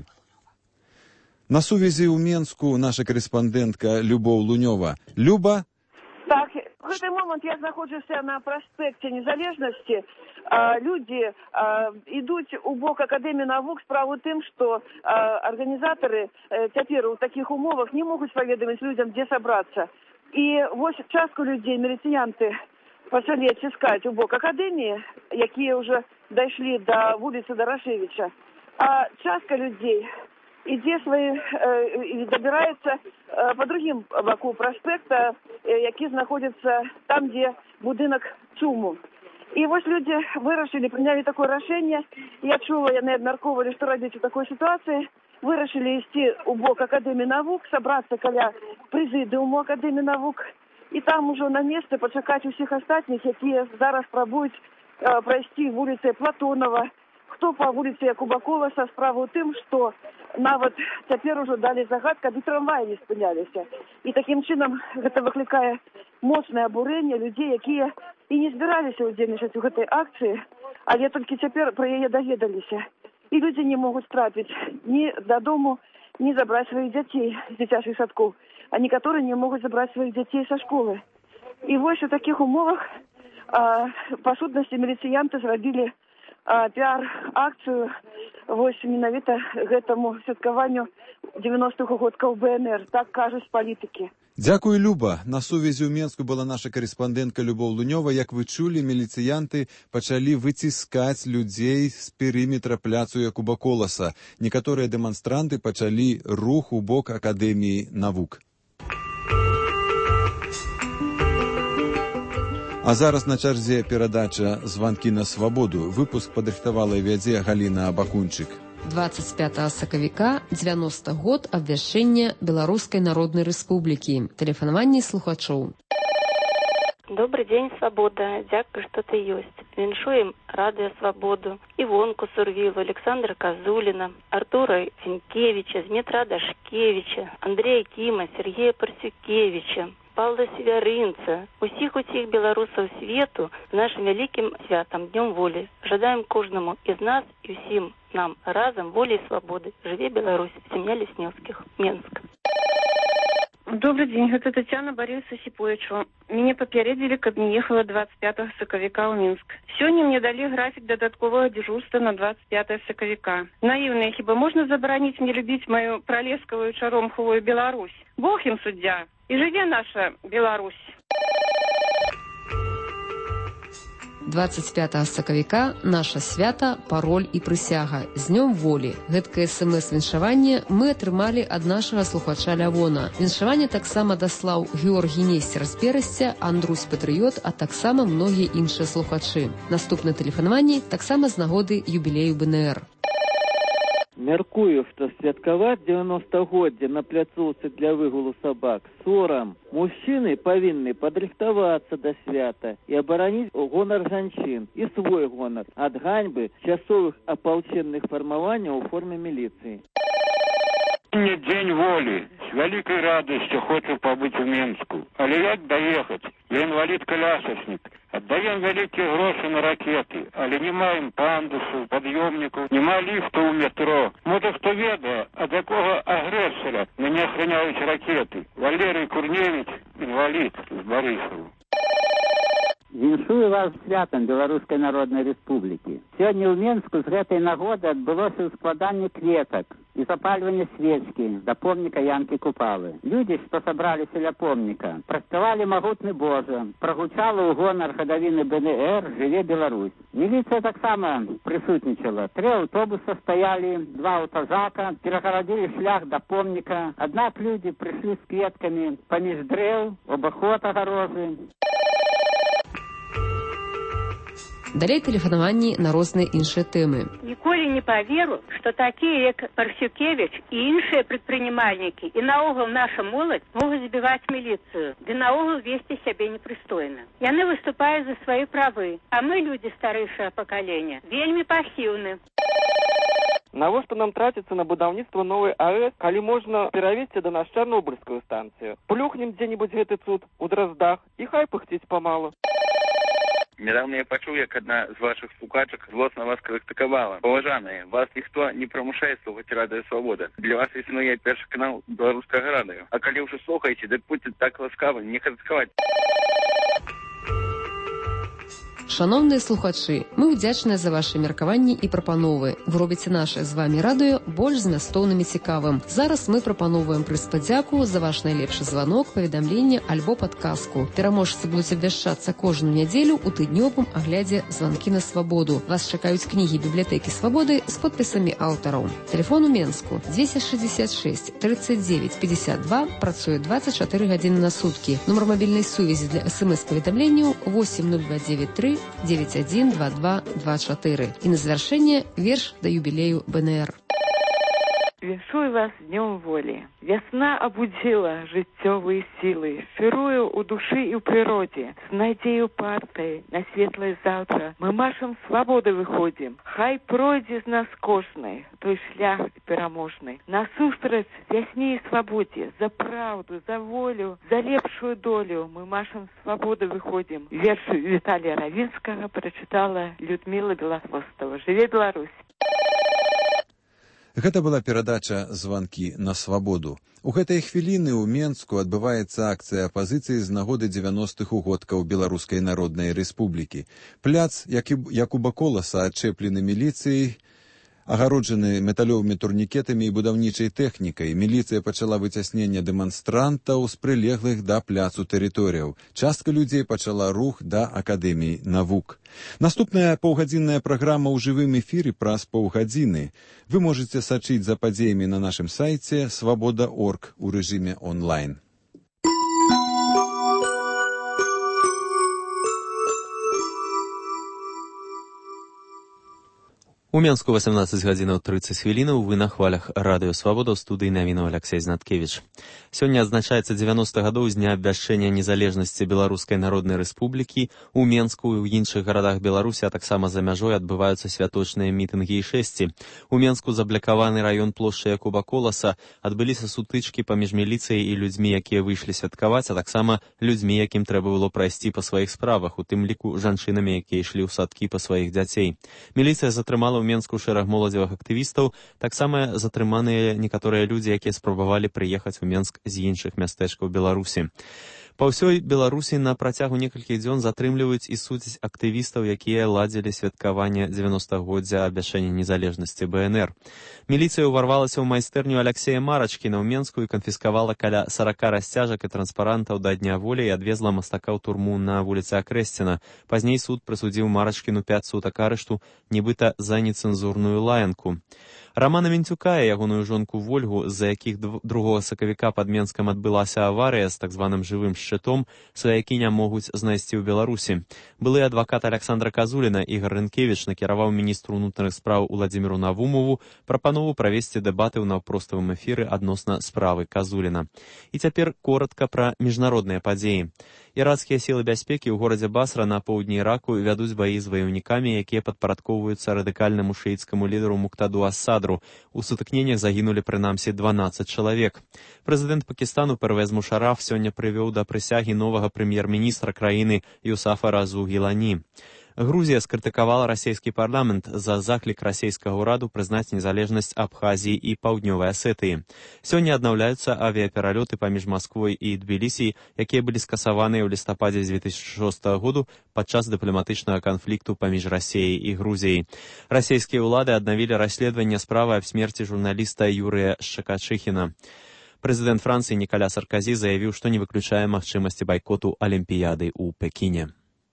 На сувязі ў Менску наша карэспандэнтка Любоў Лунёва. Люба? Так, гэты момент я знаходжуся на праспекце Незалежнасці. Людзі ідуць у бок Акадэміі навук. Справа ў тым, што арганізатары цяпер у такіх умовах не могуць паведаміць людзям, дзе сабрацца. І вось частку людзей міліцыянты пачалі адціскаць у бок Акадэміі, якія ўжо дайшлі да вуліцы Дарашевіча. А частка людзей ідзе і дабіраецца па другім баку праспекта, які знаходзіцца там, дзе будынак ЦУМу. І вось людзі вырашылі, прынялі такое рашэнне. Я чула, яны абмяркоўвалі, што рабіць у такой сітуацыі. Вырашылі ісці ў бок Акадэміі навук, сабрацца каля прэзідыуму Акадэміі навук, і там ужо на месцы пачакаць усіх астатніх, якія зараз спрабуюць прайсці вуліцай Платонова, хто па вуліцы Якуба Коласа. Справа ў тым, што нават цяпер ужо далі загад, каб і трамваі не спыняліся. І такім чынам гэта выклікае моцнае абурэнне людзей, якія і не збіраліся ўдзельнічаць у гэтай акцыі, але толькі цяпер пра яе даведаліся. І людзі не могуць трапіць ні дадому, ні забраць сваіх дзяцей з дзіцячых садкоў, а некаторыя не могуць забраць сваіх дзяцей са школы. І вось у такіх умовах па сутнасці міліцыянты зрабілі піар-акцыю вось менавіта гэтаму святкаванню 90-х годкаў БНР, так кажуць палітыкі. Дзякуй, Люба. На сувязі ў Менску была наша карэспандэнтка Любоў Лунёва. Як вы чулі, міліцыянты пачалі выціскаць людзей з перыметра пляцу Якуба Коласа. Некаторыя дэманстранты пачалі рух у бок Акадэміі навук. А зараз на чарзе перадача «Званкі на свабоду». Выпуск падрыхтавала і вядзе Галіна Бакунчык. 25 сакавіка, 90 год абвяшчэння Беларускай Народнай Рэспублікі. Тэлефанаванне слухачоў. Добрый день, свобода. Дякую, что ты есть. Віншуем Радио Свободу, Ивонку Сурвилу, Александра Козулина, Артура Финкевича, Дмитра Дашкевича, Андрея Кима, Сергея Парсюкевича, Павла Северинца, усіх беларусаў свету з нашим вялікім святам, Днем волі. Жадаем кожнаму из нас и усім нам разом воли и свободы. Живе Беларусь, семья Лесневских, Менск. Добрый день, это Татьяна Борисовна Сипоевичу. Меня попередили, каб не ехала 25 сакавіка ў Мінск. Сёння мне далі графік дадатковага дзяжурства на 25 сакавіка. Наивная, хіба можна забараніць мне любіць мою пролескавую чаромховую Беларусь? Бог им суддя. И живе наша Беларусь. 25 сакавіка наша свята, пароль і прысяга. З днём волі. Гэткае смс-віншаванне мы атрымалі ад нашага слухача Лявона. Віншаванне таксама даслаў Георгій Несцер з Берасця, Андрусь Патрыёт, а таксама многія іншыя слухачы. Наступнае тэлефанаванне таксама з нагоды юбілею БНР. Мяркую, што святкаваць 90-годдзе на пляцоўцы для выгулу сабак сорам. Мужчыны павінны падрыхтавацца да свята і абараніць гонар жанчын і свой гонар ад ганьбы часовых апалчэнных фармаванняў у форме міліцыі. Мне дзень волі. С вялікай радасцю хочу пабыць у Менску. Але як даехаць? Я інвалід-колясачнік. Аддаем вялікія грошы на ракеты, але не маем пандусаў, пад'ёмнікаў, няма ліфту ў метро. Можа, хто ведае, ад якога агрэсара мяне ахраняюць ракеты. Валерый Курневич, інвалід з Барысава. Віншую вас святам Беларускай Народнай Рэспублікі. Сёння ў Менску з гэтай нагоды адбылося складанне кветак і запальванне свечкі да помніка Янкі Купалы. Людзі, што сабраліся ля помніка, праспявалі магутны Божа, прагучала ў гонар гадавіны БНР «Жыве Беларусь». Міліцыя таксама прысутнічала. 3 аўтобуса стаялі, 2 аўтазака, перагарадзілі шлях да помніка. Аднак людзі прыйшлі з кветкамі паміж дрэў, абаход агарожы. Далей тэлефанаванні на розныя іншыя тэмы. Ніколі не паверу, што такія, як Парсюкевич і іншыя прадпрымальнікі і наогул наша моладзь могуць збіваць міліцыю, ды наогул весці сябе непрыстойна. Яны выступаюць за свае правы, а мы, людзі старэйшага пакалення, вельмі пасіўны. Навошта нам траціцца на будаўніцтва новай АЭС, калі можна перавесці да нас Чарнобыльскую станцыю? Плюхнем дзе-небудзь гэты цуд у драздах і хай пыхціць памалу. Недавно я почув, як одна з ваших слухачок злосно вас критикувала. Поважаные, вас ніхто не примушає слухати Радіо Свобода. Для вас існує перший канал Білоруського радіо. А коли вже слухаєте, так будьте так ласкаві, не критикувати. Шановныя слухачы, мы ўдзячныя за вашы меркаванні і прапановы. Вы робіце наше з вамі радыё больш змястоўным і цікавым. Зараз мы прапановваем прыспадзяку за ваш найлепшы званок, паведамленне альбо падказку. Пераможцы будуць абвяшчацца кожную нядзелю ў тыднёвым аглядзе «Званкі на свабоду». Вас чакаюць кнігі бібліятэкі свабоды з подпісамі аўтараў. Тэлефон у Менску 266 39 52, працуе 24 гадзіны на суткі. Нумар мабільнай сувязі для СМС-паведамленняў 8093 912224. І на завяршэнне верш да юбілею БНР. Віншую вас з днем волі. Вясна абудзіла жыццёвыя сілы, шырую ў душы і ў прыродзе. З надзею партай на светлае заўтра мы маршам свабоды выходзім. Хай пройдзе з нас кожнай той шлях пераможны. Насустрач вясне і свабодзе, за праўду, за волю, за лепшую долю мы маршам свабоды выходзім. Вершы Віталія Равінскага прачытала Людміла Белахвостова. Жыве Беларусь! Гэта была перадача «Званкі на свабоду». У гэтыя хвіліны ў Менску адбываецца акцыя апазіцыі з нагоды 90-х угодкаў Беларускай Народнай Рэспублікі. Пляц, як у Баколаса, адчэплены міліцыяй, агароджаны металёвымі турнікетамі і будаўнічай тэхнікай. Міліцыя пачала выцясненне дэманстрантаў з прылеглых да пляцу тэрыторыяў. Частка людзей пачала рух да Акадэміі навук. Наступная паўгадзінная праграма ў жывым эфіры праз паўгадзіны. Вы можаце сачыць за падзеямі на нашым сайце «Свабода.орг» у рэжыме онлайн. У Менску 18 гадзінаў 30 хвілінаў, вы на хвалях радыё «Свабода», ў студыі навінаў Алексей Знаткевіч. Сёння адзначаецца 90 гадоў з дня абвяшчэння незалежнасці Беларускай Народнай Рэспублікі. У Менску і ў іншых гарадах Беларусі, а таксама за мяжой адбываюцца святочныя мітынгі і шэсці. У Менску заблякаваны раён плошчы Якуба Коласа, адбыліся сутычкі паміж міліцыяй і людзьмі, якія выйшлі святкаваць, а таксама людзьмі, якім трэба было прайсці па сваіх справах, у тым ліку жанчынамі, якія ішлі ў садкі па сваіх дзяцей. Міліцыя затрымала ў Менску шэраг моладзевых актывістаў, таксама затрыманыя некаторыя людзі, якія спрабавалі прыехаць у Менск з іншых мястэчкаў Беларусі. Па ўсёй Беларусі на працягу некалькіх дзён затрымліваюць і судзяць актывістаў, якія ладзілі святкаванне 90-годдзя абвяшчэння незалежнасці БНР. Міліцыя ўварвалася ў майстэрню Алексея Марачкіна ў Менску і канфіскавала каля 40 расцяжак і транспарантаў да Дня волі і адвезла мастака ў турму на вуліцы Акрэсціна. Пазней суд прысудзіў Марачкіну 5 сутак арышту, нібыта за нецэнзурную лаянку. Рамана Мінцюка і ягоную жонку Вольгу, з-за якіх 2 сакавіка пад Менскам адбылася аварыя з так званым жывым шчытом, сваякі не могуць знайсці ў Беларусі. Былы адвакат Александра Казуліна Ігор Рынкевіч накіраваў міністру ўнутраных спраў Уладзіміру Навумову прапанову правесці дэбаты ў наўпроставым эфіры адносна справы Казуліна. І цяпер коратка пра міжнародныя падзеі. Іракскія сілы бяспекі ў горадзе Басра на поўдні Іраку вядуць баі з ваяўнікамі, якія падпарадкоўваюцца радыкальнаму шыіцкаму лідару Муктаду Асадру. У сутыкненнях загінулі прынамсі 12 чалавек. Прэзідэнт Пакістану Первез Мушараф сёння прывёў да прысягі новага прэм'ер-міністра краіны Юсафа Разу Гілані. Грузія скрытыкавала расійскі парламент за заклік расійскага ўраду прызнаць незалежнасць Абхазіі і Паўднёвай Асетыі. Сёння аднаўляюцца авіяпералёты паміж Масквой і Тбілісі, якія былі скасаваныя ў лістападзе 2006 году падчас дыпламатычнага канфлікту паміж Расіяй і Грузіяй. Расійскія ўлады аднавілі расследаванне справы аб смерці журналіста Юрыя Шчакачыхіна. Прэзідэнт Францыі Нікаля Сарказі заявіў, што не выключае магчымасці байкоту Алімпіяды ў Пекіне.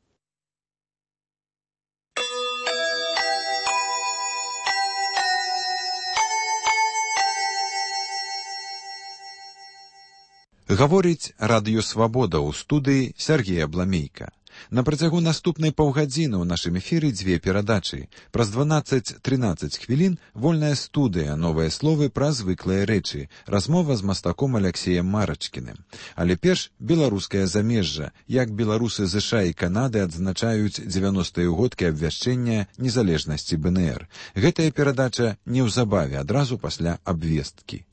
Гаворыць радыё «Свабода» ў студыі Сергея Бламейка. На працягу наступнай паўгадзіны ў нашым эфіры 2 перадачы. Праз 12-13 хвілін вольная студыя, новыя словы пра звыклыя рэчы. Размова з мастаком Алексеем Марачкіным. Але перш беларускае замежжа, як беларусы ЗША і Канады адзначаюць 90-е ўгодкі абвяшчэння незалежнасці БНР. Гэтая перадача неўзабаве, адразу пасля абвесткі.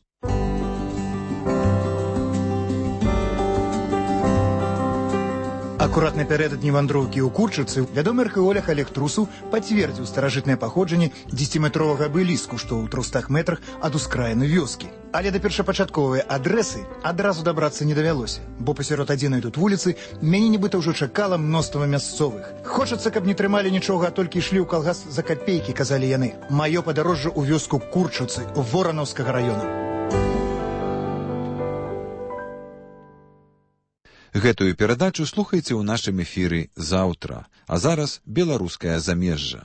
Акурат напярэдадні вандроўкі ў Курчыцы вядомы археолог Олег Трусаў пацвердзіў старажытнае паходжанне 10-метровага абеліску, што ў 300 метрах ад ускраіны вёскі. Але да першапачатковай адрэсы адразу дабрацца не давялося, бо пасярод адзінай тут вуліцы мяне нібыта ўжо чакала мноства мясцовых. Хочацца, каб не трымалі нічога, а толькі ішлі ў калгас за капейкі, казалі яны. Маё падарожжа ў вёску Курчыцы, Воранаўскага раёна. Гэтую перадачу слухайце ў нашым эфіры заўтра. А зараз беларускае замежжа.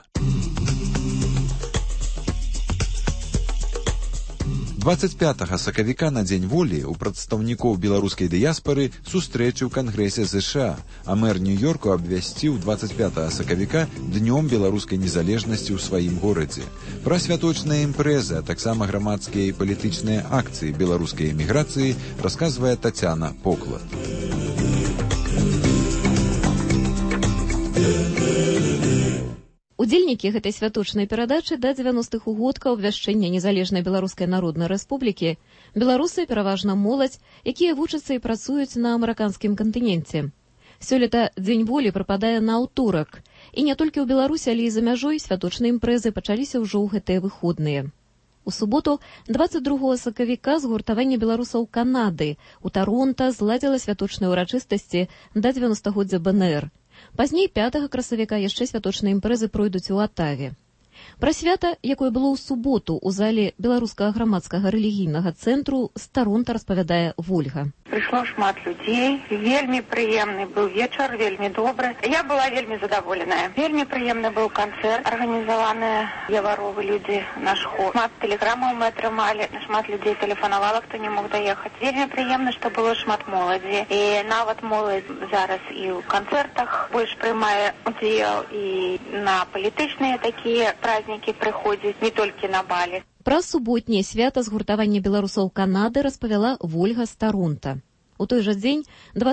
25 сакавіка на Дзень волі ў прадстаўнікоў беларускай дыяспары сустрэчы ў Кангрэсе ЗША, а мэр Нью-Йорку абвясціў 25 сакавіка днём беларускай незалежнасці ў сваім горадзе. Пра святочныя імпрэзы, а таксама грамадскія і палітычныя акцыі беларускай эміграцыі расказвае Тацяна Поклад. Удзельнікі гэтай святочнай перадачы да 90-х угодкаў абвяшчэння незалежнай Беларускай Народнай Рэспублікі беларусы, пераважна моладзь, якія вучацца і працуюць на амерыканскім кантыненце. Сёлета Дзень волі прыпадае на аўторак. І не толькі ў Беларусі, але і за мяжой святочныя імпрэзы пачаліся ўжо ў гэтыя выходныя. У суботу, 22 сакавіка, згуртаванне беларусаў Канады у Таронта зладзіла святочныя ўрачыстасці да 90-годдзя БНР. Пазней 5 красавіка яшчэ святочныя імпрэзы пройдуць у Атаве. Пра свята, якое было ў суботу ў зале беларускага грамадскага рэлігійнага цэнтру, з Таронта распавядае Вольга. Прыйшло шмат людзей, вельмі прыемны быў вечар, вельмі добры. Я была вельмі задаволеная. Вельмі прыемны быў канцэрт, арганізаваны Яваровы людзі, наш хор. Шмат тэлеграмаў мы атрымалі, шмат людзей тэлефанавала, хто не мог даехаць. Вельмі прыемна, што было шмат моладзі. І нават моладзь зараз і ў канцэртах больш прымае удзел, і на палітычныя такія празднікі прыходзіць, не толькі на балі. Пра суботняе свята згуртавання беларусаў Канады распавяла Вольга з Таронта. У той жа дзень,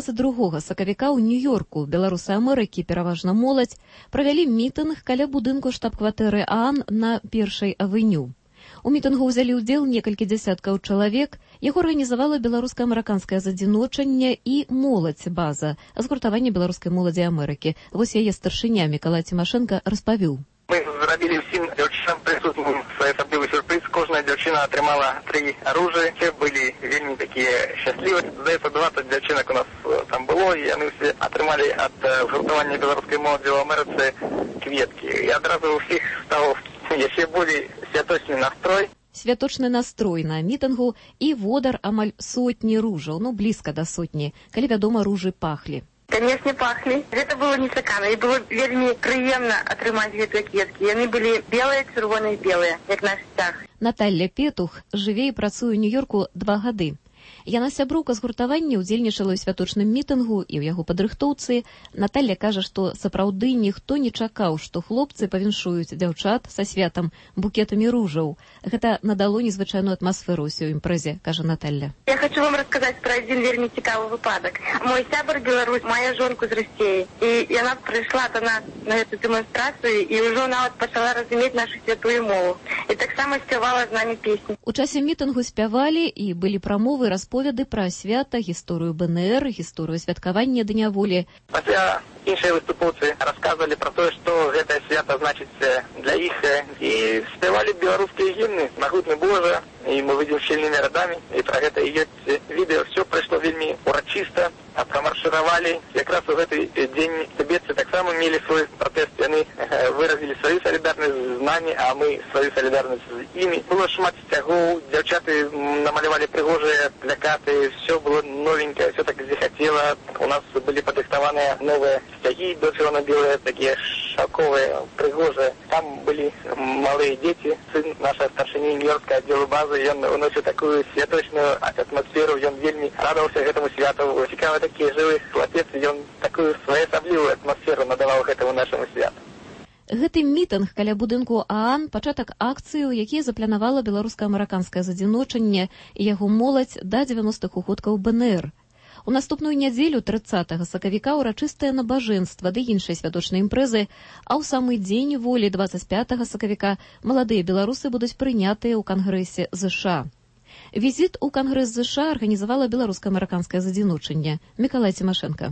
22 сакавіка ў Нью-Йорку, беларусы Амерыкі, пераважна моладзь, правялі мітынг каля будынку штаб-кватэры ААН на Першай авеню. У мітынгу ўзялі ўдзел некалькі дзясяткаў чалавек, яго арганізавала беларуска-амерыканскае задзіночанне і моладзь база, згуртавання беларускай моладзі Амерыкі. Вось яе старшыня Мікалай Цімашэнка распавіў. Мы зрабілі ўсім дзяўчынам прысутным своеасаблівы сюрприз. Кожная дзяўчына атрымала 3 аружы. Все былі вельмі такія шчаслівыя. Здаецца, 20 дзяўчынак у нас там было, і яны ўсе атрымалі ад згуртавання беларускай моладзі ў Амерыцы кветкі. І адразу у ўсіх стаў яшчэ болей святочны настрой. Святочны настрой на мітынгу і водар амаль сотні ружаў, блізка да сотні, калі, вядома, ружы пахлі. Конечно, пахли. Это было нечакано. И было вельмі прыемна атрымаць гэтыя кветкі. Яны былі белыя, чырвоныя, белыя, як наш сцяг. Наталья Петух жыве і працуе ў Нью-Йорку 2 гады. Яна сяброўка згуртавання, удзельнічала ў святочным мітынгу і ў яго падрыхтоўцы. Наталья кажа, што сапраўды ніхто не чакаў, што хлопцы павіншуюць дзяўчат са святам букетамі ружаў. Гэта надало незвычайную атмасферу ўсёй імпрэзе, кажа Наталья. Я хочу вам расказаць пра адзін вельмі цікавы выпадак. Мой сябар беларус мае жонку з Расіі, і яна прыйшла да нас на гэту дэманстрацыю і ўжо нават пачала разумець нашу святую мову. І таксама спявала з намі песні. У часе мітынгу спявалі і былі прамовы, расповеды пра свята, гісторыю БНР, гісторыю святкавання Дня волі. Пасля іншыя выступоўцы расказвалі пра тое, што гэтае свята значыць для іх, і спявалі беларускія гімны «Магутны Божа», і мы выйдзем шчыльнымі радамі, і пра гэта і ёсць відэо. Все прайшло вельмі урачыста, а прамаршыравалі. Якраз у гэты дзень тыбетцы таксама мелі свой пратэст. Яны выразілі сваю салідарнасць з намі, а мы сваю салідарнасць з імі. Было шмат сцягоў, дзяўчаты намалявалі прыгожыя плакаты, все было новенькое, все так захацела. У нас былі падрыхтаваныя новыя сцягі, чырвона-белыя, такія шаўковыя, прыгожыя. Там былі малыя дзеці. Сын наша старшыні Нью-Йоркскага аддзелу базы, ён уносіў такую святочную атмасферу, ён вельмі радаваўся гэтаму святу. Цікавы такі жывы хлапец, ён такую своеасаблівую атмасферу надаваў гэтаму нашаму святу. Гэты мітынг каля будынку ААН пачатак акцыю, які запланавала беларуска-амерыканскае задзіночанне і яго моладзь да 90-х угодкаў БНР. У наступную нядзелю 30 сакавіка ўрачыстае набажэнства ды іншыя святочныя імпрэзы, а ў самы дзень волі 25 сакавіка маладыя беларусы будуць прынятыя ў Кангрэсе ЗША. Візіт у Кангрэс ЗША арганізавала беларуска-амерыканскае задзіночанне. Мікалай Цімашэнка.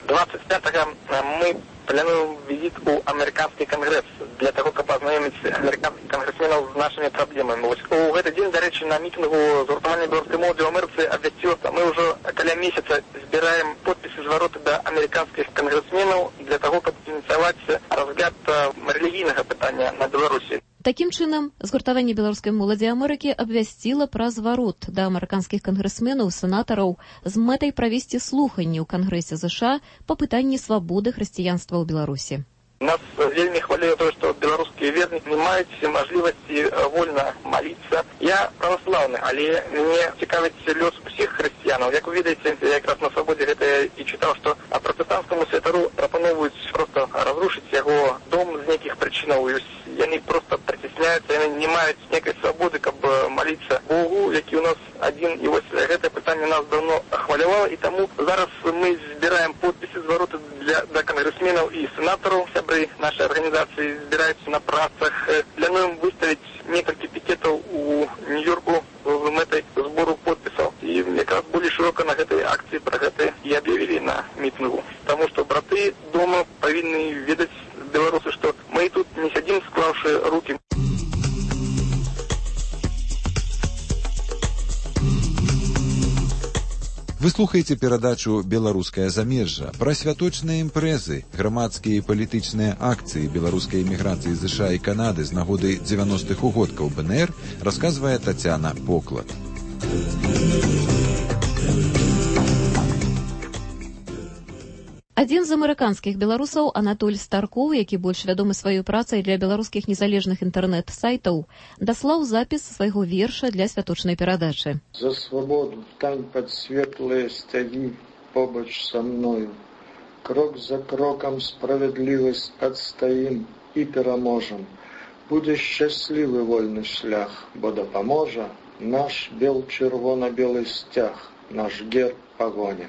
25-го мы плануем визит у американский конгресс для того, как познакомить американских конгрессменов с нашими проблемами. У этот день, до речи, на митингу згуртування белорусской молоді в Америці обвестил, мы уже около месяца собираем подписи звороты до американских конгрессменов для того, как инициировать разгляд религийного питания на Беларуси. Такім чынам, згуртаванне беларускай моладзі Амерыкі абвясціла пра зварот да амерыканскіх кангрэсменаў, сенатараў з мэтай правесці слуханні ў Кангрэсе США па пытанні свабоды хрысціянства ў Беларусі. Нас вельмі хвалюе то, что белорусские верники не имеют можливости вольно молиться. Я православный, але мне цікавить лёс всех христианов. Как вы видите, я как раз на свободе это и читал, что протестантскому святару пропонуют просто разрушить его дом з неких причин. И они просто притесняются, они не имеют некой свободы, как бы молиться Богу, який у нас один. И вот это питание нас давно хвалювало, и тому зараз мы собираем подписи звороты для конгрессменов и сенаторов. Нашей организации собираются на працах. Плануем выставить несколько пикетов у Нью-Йорку в этой сбору подписов. И как раз более широко на этой акции про это и объявили на митингу. Потому что браты дома повинны видеть белорусы, что мы тут не сидим, склавши руки. Вы слухаеце перадачу «Беларускае замежжа» пра святочныя імпрэзы, грамадскія і палітычныя акцыі беларускай эміграцыі з США і Канады з нагоды 90-х угодкаў БНР расказвае Тацяна Поклад. Адзін з амерыканскіх беларусаў, Анатоль Старкоў, які больш вядомы сваёй працай для беларускіх незалежных інтэрнэт-сайтаў, даслаў запіс свайго верша для святочнай перадачы. За свабоду стань пад светлыя сцягі побач са мною. Крок за крокам справядлівасць адстаім і пераможам. Будзе шчаслівы вольны шлях, бо дапаможа наш бел-чырвона-белы сцяг, наш герб пагоня.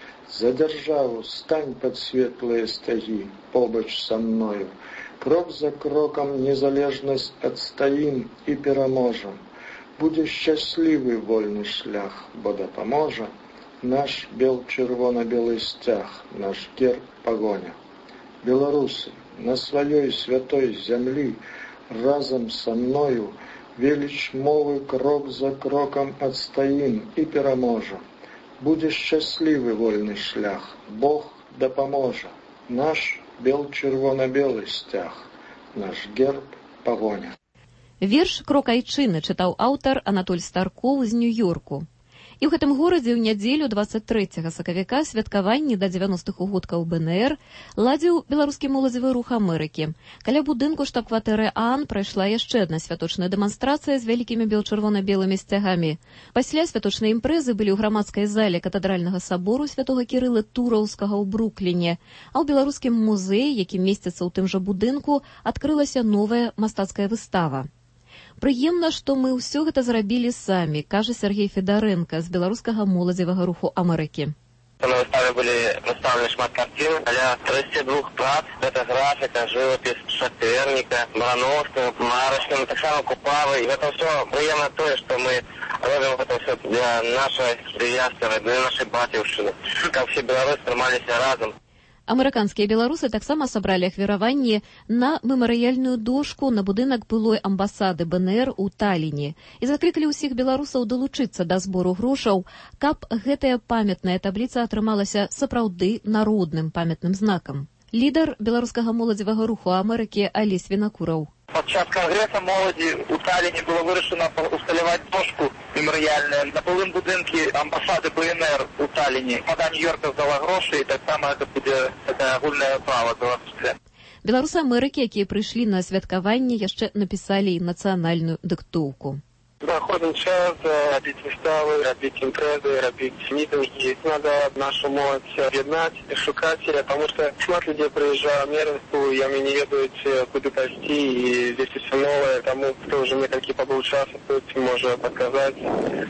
За державу стань под светлые стяги, побач со мною. Крок за кроком незалежность отстоим и пераможем. Буде счастливый вольный шлях, бо дапаможа наш бел-чырвона-белый стяг, наш герб погоня. Белорусы на своей святой земли разом со мною велич мовы крок за кроком отстоим и пераможем. Буде счастливый вольный шлях, Бог дапаможа. Наш бел-чырвона-белый сцяг, наш герб пагоня. Верш «Крок айчыны» чытаў аўтар Анатоль Старкоў з Нью-Йорку. І ў гэтым горадзе ў нядзелю 23 сакавіка святкаванні да 90-х угодкаў БНР ладзіў беларускі моладзевы рух Амерыкі. Каля будынку штаб-кватэры ААН прайшла яшчэ адна святочная дэманстрацыя з вялікімі бел-чырвона-белымі сцягамі. Пасля святочнай імпрэзы былі ў грамадскай зале катэдральнага сабору святога Кірыла Тураўскага ў Брукліне, а ў беларускім музеі, які месціцца ў тым жа будынку, адкрылася новая мастацкая выстава. Прыемна, што мы ўсё гэта зрабілі самі, кажа Сергей Федаренко з беларускага моладзевага руху Амерыкі. На выставе были выставлены шмат картин, а 32 прац. Это графика, живопись Шаперника, Барановского, Марочкина, так само Купавы. И это все приемно то, что мы робим это все для нашей диаспоры, для нашей батюшчины. Как все белорусы трималися разом. Амерыканскія беларусы таксама сабралі ахвяраванні на мемарыяльную дошку на будынак былой амбасады БНР у Талліне і заклікалі ўсіх беларусаў далучыцца да збору грошаў, каб гэтая памятная табліца атрымалася сапраўды народным памятным знакам. Лідар беларускага моладзевага руху Амерыкі Алесь Вінакураў. Падчас кангрэса моладзі ў Талліне было вырашана усталяваць дошку мемарыяльную на былым будынку амбасады БНР у Талліне. Мада Нью-Йорка здала грошы, і таксама гэта будзе агульнае права беларускае. Беларусы Амерыкі, якія прыйшлі на святкаванне, яшчэ напісалі і нацыянальную дыктоўку. Доходит час робить выставы, робить импрезы, робить митинги. Надо нашу молодь объединять, шукать, потому что шмат людей приезжают в Америку, и они не ведают, куда пойти, и здесь все новое. Тому, кто уже некалькі побыл участвовать, может показать,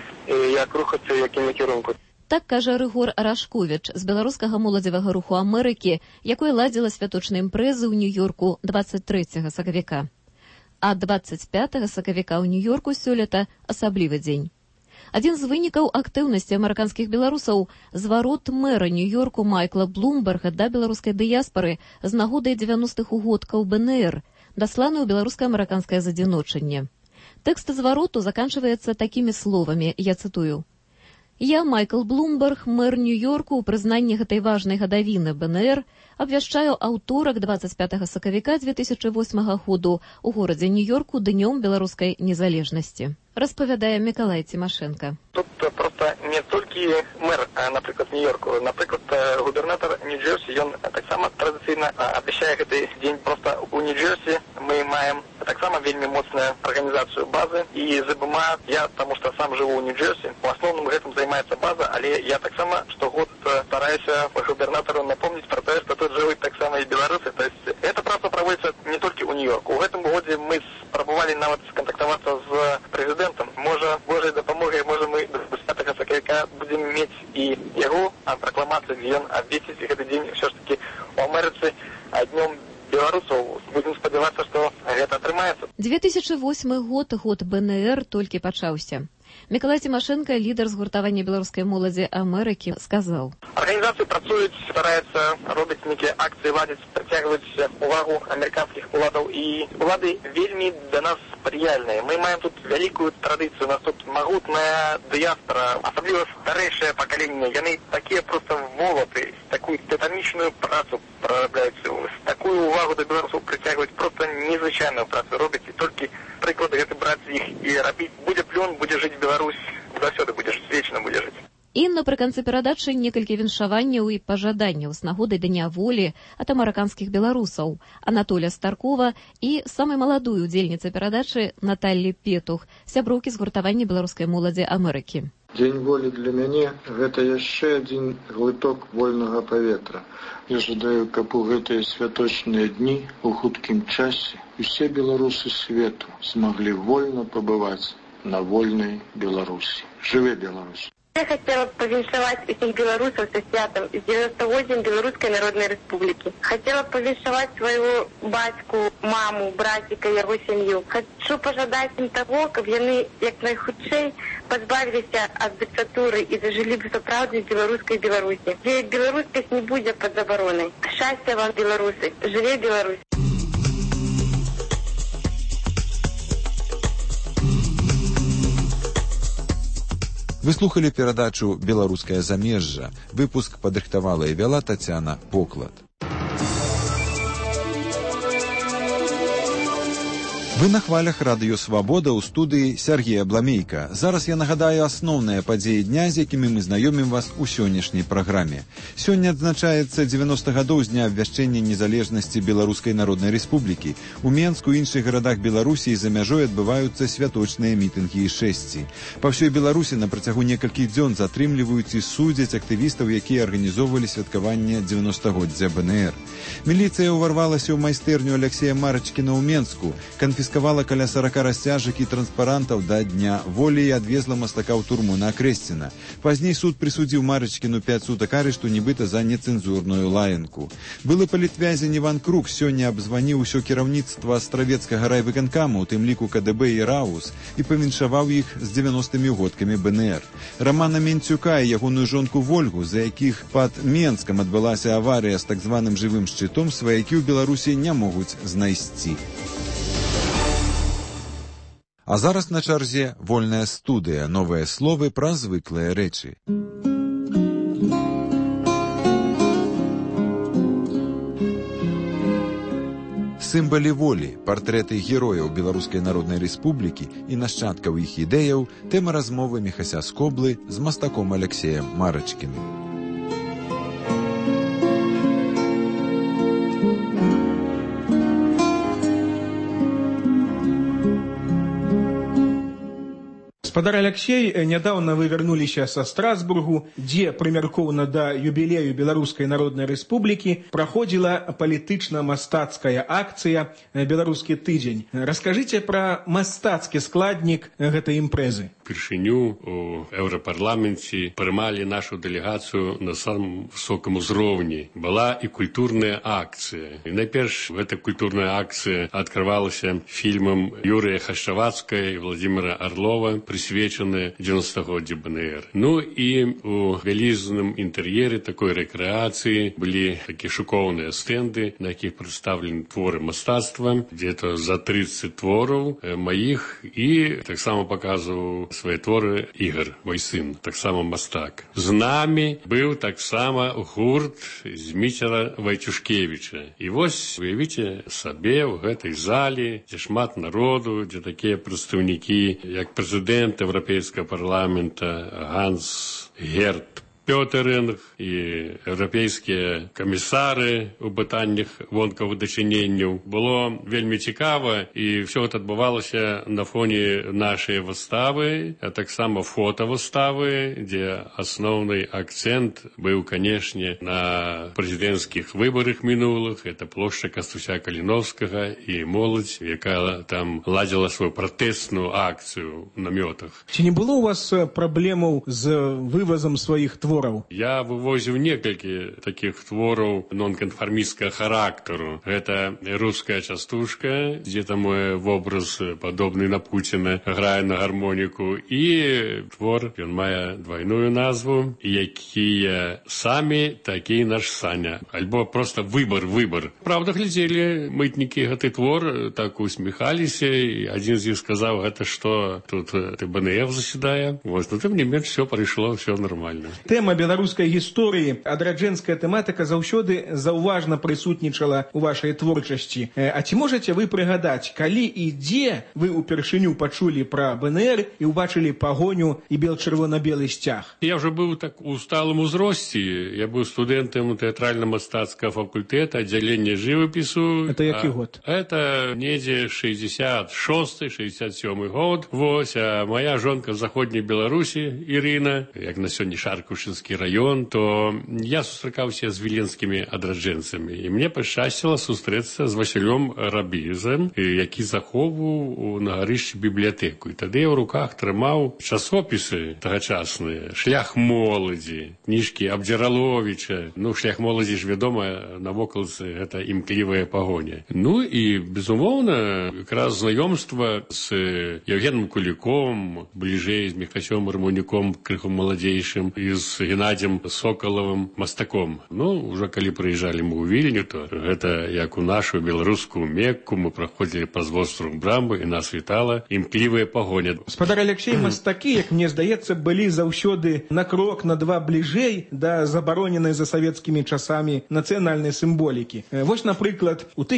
як рухаться, яким кірунку. Так кажа Рыгор Рашковіч з беларускага моладзевага руху Амерыкі, якой ладзіла святочныя імпрэзы ў Нью-Йорку 23 сакавіка. А 25 сакавіка ў Нью-Йорку сёлета асаблівы дзень. Адзін з вынікаў актыўнасці амерыканскіх беларусаў – зварот мэра Нью-Йорку Майкла Блумберга да беларускай дыяспары з нагодай 90-х угодкаў БНР, дасланы ў беларуска-амерыканскае задзіночанне. Тэкст звароту заканчивается такими словами, я цитую. «Я, Майкл Блумберг, мэр Нью-Йорку, у прызнанні гэтай важнай гадавіны БНР, абвяшчаю аўторак 25 сакавіка 2008 году у горадзе Нью-Йорку днём беларускай незалежнасці», распавядае Миколай Тимошенко. Тут просто не толькі мэр, напрыклад, Нью-Йорку, напрыклад, губернатор Нью-Джерсі, ён таксама традыцыйна абвяшчае гэты дзень. Просто у Нью-Джерсі мы маем таксама вельмі моцную арганізацыю базы, і ЗБМА, я, потому что сам живу у Нью-Джерсі, у асноўным гэтым займаецца база, але я таксама штогод стараюся губернатору напомніць про то, что тут живут таксама і беларусы. То есть эта праца праводится не толькі у Нью-Йорку. У гэтым годзе мы спрабавалі нават скантактавацца з прэзідэнтам. Можа, Божай дапамогай, можа, мы до 20 сакавіка будзем мець і яго пракламацыю, дзе ён абвесціць гэты дзень ўсё ж такі у Амерыцы днём беларусаў. Будем спадзявацца, што гэта атрымаецца. 2008 год БНР толькі пачаўся. Миколай Тимошенко, лідер згуртавання беларускай моладзі Амерыкі, сказаў. Арганізацыі працуюць, стараюцца робіць нейкія акцыі, ладзіць, прыцягваць увагу амерыканскіх уладаў, і улады вельмі да нас спрыяльныя. Мы маем тут вялікую традыцыю, у нас тут магутная дыяспара, асабліва старэйшае пакаленне. Яны такія проста волаты, такую тытанічную працу прарабляюць, такую увагу да беларусаў прыцягваць, проста незвычайную працу робяць, і толькі прыклады гэты браць з іх і рабіць. Будзе плён, будзе жыць Беларусь, заўсёды будзеш, вечна будзе жыць. І напрыканцы перадачы некалькі віншаванняў і пажаданняў з нагодай Дня волі ад амерыканскіх беларусаў Анатоля Старкова і самай маладой удзельніцы перадачы Наталлі Петух, сяброўкі згуртавання беларускай моладзі Амерыкі. Дзень волі для мяне – гэта яшчэ адзін глыток вольнага паветра. Я жадаю, каб у гэтыя святочныя дні у хуткім часе усе беларусы свету змаглі вольна пабываць на вольной Беларуси. Живе Беларусь! Я хотела повіншаваць усіх беларусаў со святом з 90-годдзям Беларускай Народнай Рэспублікі. Хотела повіншаваць свайго бацьку, маму, браціка, яго сям'ю. Хочу пожадаць ім таго, каб яны як найхутчэй пазбавіліся ад дыктатуры і зажылі б сапраўднай беларускай Беларусі, дзе беларускасць не будзе пад забаронай. Шчасця вам, беларусы! Жыве Беларусь! Вы слухали перадачу «Беларускае замежжа». Выпуск падрыхтавала і вяла Тацяна Поклад. Вы на хвалях радыё «Свабода» ў студыі Сергея Бламейка. Зараз я нагадаю асноўныя падзеі дня, з якімі мы знаёмім вас у сённяшняй праграме. Сёння адзначаецца 90 гадоў з дня абвяшчэння незалежнасці Беларускай Народнай Рэспублікі. У Менску і іншых гарадах Беларусі за мяжой адбываюцца святочныя мітынгі і шэсці. Па ўсёй Беларусі на працягу некалькіх дзён затрымліваюць і судзяць актывістаў, якія арганізоўвалі святкаванне 90-годдзя БНР. Міліцыя ўварвалася ў майстэрню Алексея Марачкіна ў Менску, канфіскавала каля 40 расцяжак і транспарантаў да Дня волі і адвезла мастака ў турму на Акрэсціна. Пазней суд прысудзіў Марачкіну 5 сутак арышту нібыта за нецэнзурную лаянку. Былы палітвязень Іван Крук сёння абзваніў усё кіраўніцтва Астравецкага райвыканкаму, у тым ліку КДБ і РАУС, і павіншаваў іх з 90-мі годкамі БНР. Рамана Менцюка і ягоную жонку Вольгу, за якіх пад Менскам адбылася аварыя з так званым жывым шчытом, сваякі ў Беларусі не могуць знайсці. А зараз на чарзе вольная студыя, новыя словы пра звыклыя рэчы. Сімвалы волі, партрэты герояў Беларускай Народнай Рэспублікі і нашчадкаў іх ідэяў, тэма размовы Міхася Скоблы з мастаком Алексеем Марачкіным. Спадар Алексей, нядаўна вы вярнуліся са Страсбургу, дзе прымяркоўна да юбілею Беларускай Народнай Рэспублікі праходзіла палітычна-мастацкая акцыя «Беларускі тыдзень». Раскажыце пра мастацкі складнік гэтай імпрэзы. упершыню у Еўрапарламенце прымалі нашу дэлегацыю на самым высокім узроўні. Была і культурная акцыя. І найперш гэта культурная акцыя адкрывалася фільмам Юрыя Хашчавацкая і Владимира Орлова, прысвечаная 90-годдзю БНР. Ну і у вялізным інтэр'еры такой рэкрэацыі былі такія шыкоўныя стэнды, на якіх прадстаўлены творы мастацтва, где-то за 30 твораў маіх, і таксама паказваў свае творы Ігор, мой сын, таксама мастак. З намі быў таксама гурт Зміцера Вайчушкевіча. І вось, уявіце сабе, у гэтай зале, дзе шмат народу, дзе такія прадстаўнікі, як прэзідэнт Еўрапейскага парламента Ганс Герт Пётеринг і еўрапейскія камісары ў пытаннях вонкавых дачыненняў. Было вельмі цікава, і ўсё гэта адбывалася на фоне нашай выставы, а таксама фотавыставы, дзе асноўны акцэнт быў, канешне, на прэзідэнцкіх выбарах мінулых. Это плошча Кастуся Каліновскага і моладзь, якая там ладзіла сваю пратэсную акцыю ў намётах. Ці не было у вас праблемаў з вывазам сваіх твораў? Я вывозіў некалькі такіх твораў нонканфармісцкага характару. Гэта руская частушка, дзе там мой вобраз падобны на Пуціна грае на гармоніку, і твор, ён мае двайную назву, якія самі такі наш Саня. Альбо проста выбар. Правда, глядзелі мытнікі гэты твор, так усміхаліся, і адзін з іх сказаў, гэта што, тут ТБНФ заседае. Вось, но тым не менш, все прыйшло, все нормально. Тэма беларускай гісторыі, адраджэнская тэматыка заўсёды заўважна прысутнічала ў вашай творчасці. А ці можаце вы прыгадаць, калі і дзе вы ўпершыню пачулі пра БНР і ўбачылі пагоню і бел-чырвона-белы сцяг? Я ўжо быў так у сталым узросце. Я быў студэнтам тэатральна-мастацкага факультэта, аддзялення жывапісу. Это які год? Это недзе 66-67 год. Вось, а моя жонка з заходняй Беларусі, Ірына, як на сёння Шаркушынскі район, то я сустракаўся з віленскімі адраджэнцамі. І мне пашчасціла сустрэцца з Васілём Рабізам, які захоўваў на гарышчы бібліятэку. І тады я ў руках трымаў часопісы тагачасныя, «Шлях моладзі», кніжкі Абдзіраловіча. Ну, «Шлях моладзі» ж вядома, на вокалцы гэта імклівая пагоня. Ну і, безумоўна, якраз знаёмства з Евгеном Куліком, бліжэй з Міхасём Армоніком, крыху маладзейшым, і з Геннадзем Сокалавым мастаком. Ну, уже калі прыязджалі мы ў Вільню, то гэта як у нашу беларускую Мекку мы праходзілі праз востраў Брамбы, і нас вітала імклівая пагоня. Спадар Алексей, мастакі, як мне здаецца, былі заўсёды на крок, на два бліжэй да забароненай за савецкімі часамі нацыянальнай сімволікі. Вось, напрыклад, у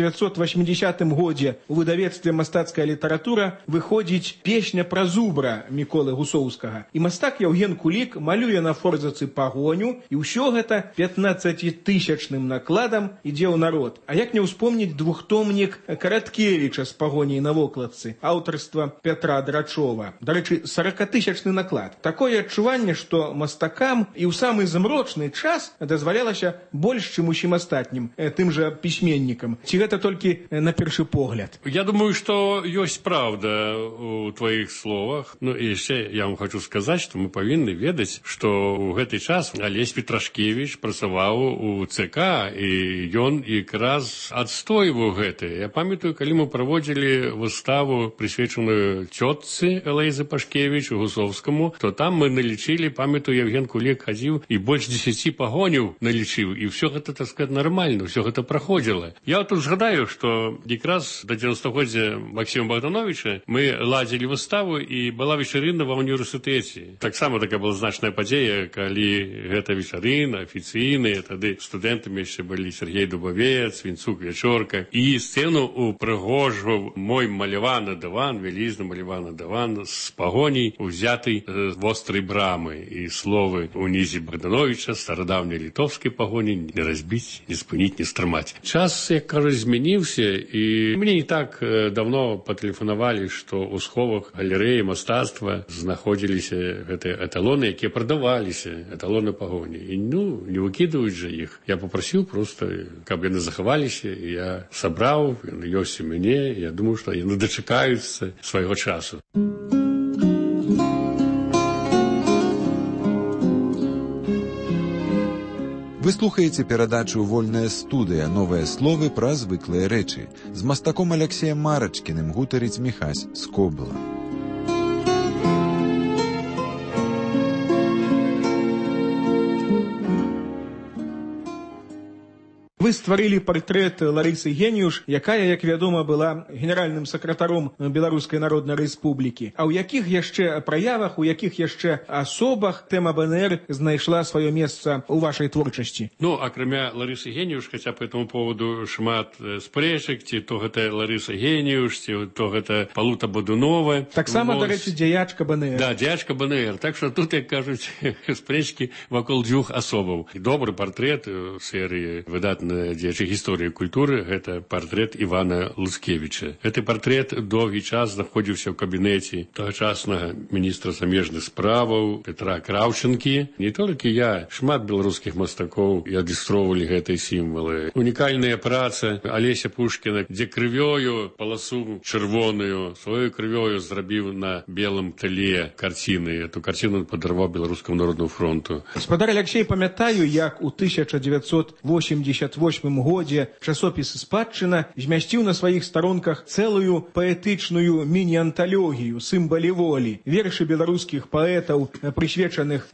1980 годзе у выдавецтве «Мастацкая літаратура» выходзіць песня пра зубра Міколы Гусоўскага. І мастак Евген Кулік малюе на форзацы пагоню, і ўсё гэта 15-тысячным накладам ідзе ў народ. А як не ўспомніць двухтомнік Караткевіча з пагоняй на вокладцы, аўтарства Пятра Драчова. Дарэчы, 40-тысячны наклад. Такое адчуванне, што мастакам і ў самы змрочны час дазвалялася больш, чым усім астатнім, тым жа пісьменнікам. Ці гэта толькі на першы погляд? Я думаю, што ёсць правда у твоих словах. Ну і яшчэ я вам хочу сказаць, што мы павінны ведаць, што ў гэты час Алесь Петрашкевіч працаваў у ЦК, і ён якраз адстойваў гэта. Я памятаю, калі мы праводзілі выставу, прысвечаную цётцы Элэйзы Пашкевіч Гусоўскаму, то там мы налічылі, памятаю, Евген Кулік хадзіў і больш 10 пагоняў налічыў, і ўсё гэта, так сказать, нармальна, ўсё гэта праходзіла. Я тут згадаю, што якраз да 90-годдзя Максіма Богдановича мы ладзілі выставу, і была вечарына ва універсітэце. Таксама такая была значная падзея, калі гэта вечарына афіцыйная, тады студэнтамі яшчэ былі Сергей Дубавец, Вінцук Вячорка, і сцэну упрыгожваў мой маляваны дыван, вялізны маляваны дыван з пагоняй, узятай з вострай брамы, і словы унізе Богдановича, старадаўняй літоўскай пагоні, не разбіць, не спыніць, не стрымаць. Час, як кажу, змяніўся, і мне не так давно патэлефанавалі, што ў сховах галерэі мастацтва знаходзіліся гэтыя эталоны, якія прадаваліся, эталоны пагоні. І, ну, не выкідваюць жа іх. Я папрасіў проста, каб яны захаваліся, і я сабраў, яны ёсць у мяне, і я думаю, што яны дачакаюцца свайго часу. Вы слухаеце перадачу «Вольная студыя. Новыя словы пра звыклыя рэчы». З мастаком Аляксеем Марачкіным гутарыць Міхась Скобла. Вы стварылі партрэт Ларысы Геніюш, якая, як вядома, была генеральным сакратаром Беларускай Народнай Рэспублікі. А ў якіх яшчэ праявах, у якіх яшчэ асобах тэма БНР знайшла сваё месца ў вашай творчасці? Ну, акрамя Ларысы Геніюш, хаця по этому поводу шмат спрэчак, ці то гэта Ларыса Геніюш, ці то гэта Палута Бодунова. Таксама, да рэчы, дзеячка БНР. Да, дзеячка БНР. Так што тут, як кажуць, спрэчкі вакол дзвюх асобаў. Добры партрэт серыі выдатна дзеячай гісторыі культуры, гэта партрэт Івана Луцкевіча. Гэты партрэт доўгі час знаходзіўся ў кабінеце тагачаснага міністра замежных справаў Петра Краўчынкі. Не толькі я, шмат беларускіх мастакоў і адлюстроўвалі гэтыя сімвалы. Унікальная праца Алеся Пушкіна, дзе крывёю паласу чырвоную, сваёю крывёю зрабіў на белым тле карціны. Эту карціну падарваў Беларускаму народнаму фронту. Гаспадар Аляксей, памятаю, як у 1988 годзе часопіс «Спадчына» змясціў на сваіх старонках цэлую паэтычную міні-анталогію «Сімвалы волі», вершы беларускіх паэтаў, прысвечаных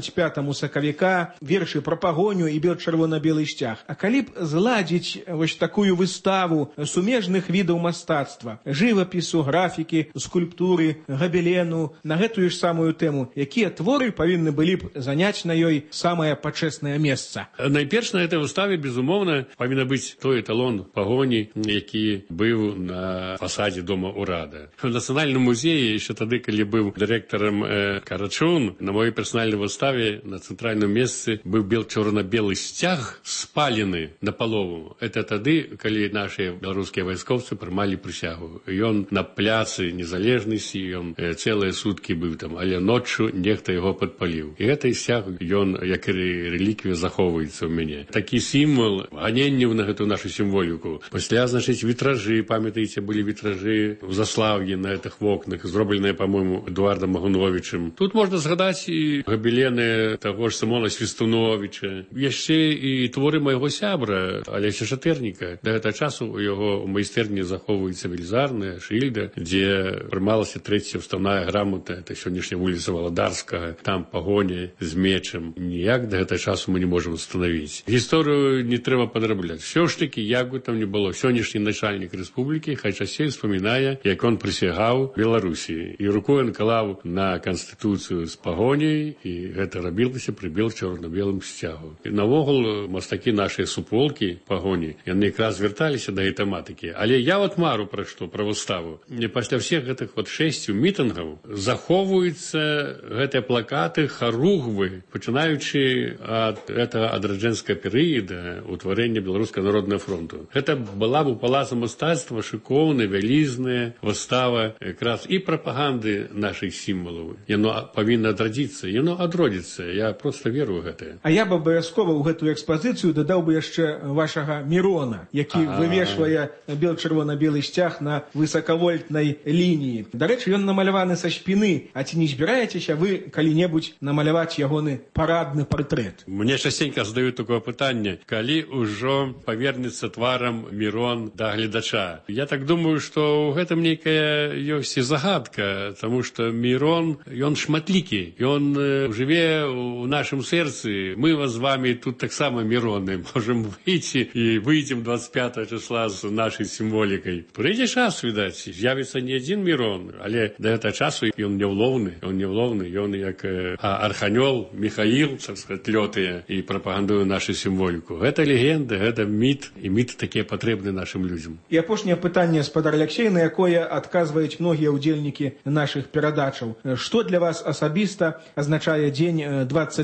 25 сакавіка, вершы пра пагоню і бел-чырвона-белы сцяг. А калі б зладзіць вось такую выставу сумежных відаў мастацтва, жывапісу, графікі, скульптуры, габелену, на гэтую ж самую тэму, якія творы павінны былі б заняць на ёй самае пачэснае месца? Найперш на этой выставе, безумоўна, павінна быць той эталон пагоні, які быў на фасадзе дома ўрада. В Нацыянальным музеі, яшчэ тады, калі быў дырэктарам Карачун, на маёй персанальнай выставе на цэнтральным месцы быў чорна-белы сцяг спалены напалову. Это тады, калі нашыя беларускія вайскоўцы прымалі прысягу. Ён на пляцы Незалежнасці, ён цэлыя суткі быў там, але ноччу нехта яго падпаліў. І гэты сцяг, ён, як і рэліквія, захоўваецца ў мяне. Такі сімвал ганенняў на гэтую нашу сімволіку. Пасля, значыць, вітражы, памятаеце, былі вітражы ў Заслаўі на гэтых вокнах, зробленыя, па-мойму, Эдуардам Магуновічым. Тут можна згадаць і габелены таго ж Сымона Свістуновіча, яшчэ і творы майго сябра Алеся Шатэрніка. Да гэтага часу у яго майстэрні захоўваецца велізарная шыльда, дзе прымалася 3-я ўставная грамата, это сённяшняя вуліца Валадарскага, там пагоня з мечам. Ніяк да гэтага часу мы не можам установіць. Гісторыю не трэба падрабляць. Все ж таки, як бы там ни было, сённяшні начальник рэспублікі хай часцей вспомінае, як он прысягаў Беларусі. І рукой он клаў на Канстытуцыю з пагоняй, і гэта рабілася пры чорна-белым сцягу. І навогул мастакі нашай суполкі пагоні, яны якраз звярталіся да гэтай тэматыкі. Але я вот мару пра што, пра выставу. Пасля всех гэтых 6 мітынгаў захоўваюцца гэтыя плакаты, харугвы, пачынаючы ад гэтага адраджэнскага перыяда утварэння Беларускага народнага фронту. Гэта была б у палаца мастацтва шыкоўная, вялізная выстава якраз і прапаганды нашых сімвалаў. Яно павінна адрадзіцца, яно адродзіцца. Я проста веру ў гэта. А я б абавязкова ў гэтую экспазіцыю дадаў бы яшчэ вашага Мірона, які вывешвае бел-чырвона-белы сцяг на высакавольтнай лініі. Дарэчы, ён намаляваны са спіны. А ці не збіраецеся вы калі-небудзь намаляваць ягоны парадны партрэт? Мне частенька задаюць такое пытанне, калі ўжо павернецца тварам Мірон да гледача. Я так думаю, што ў гэтым нейкая ёсць і загадка, таму што Мірон, ён шматлікі, ён жыве ў нашым сэрцы. Мы вас з вами тут таксама Міроны можам выйти і выйдзем 25 числа з нашай сімволікай. Прыйдзе час, відаць, з'явіцца не адзін Мірон, але да гэтага часу ён няўлоўны, ён як арханёл Михаил, так сказать, лётае і прапагандуе нашу сімволіку. Гэта легенда, гэта міт, і міт такія патрэбны нашым людзям. І апошняе пытанне, спадар Аляксей, на якое адказваюць многія ўдзельнікі нашых перадачаў. Што для вас асабіста азначае дзень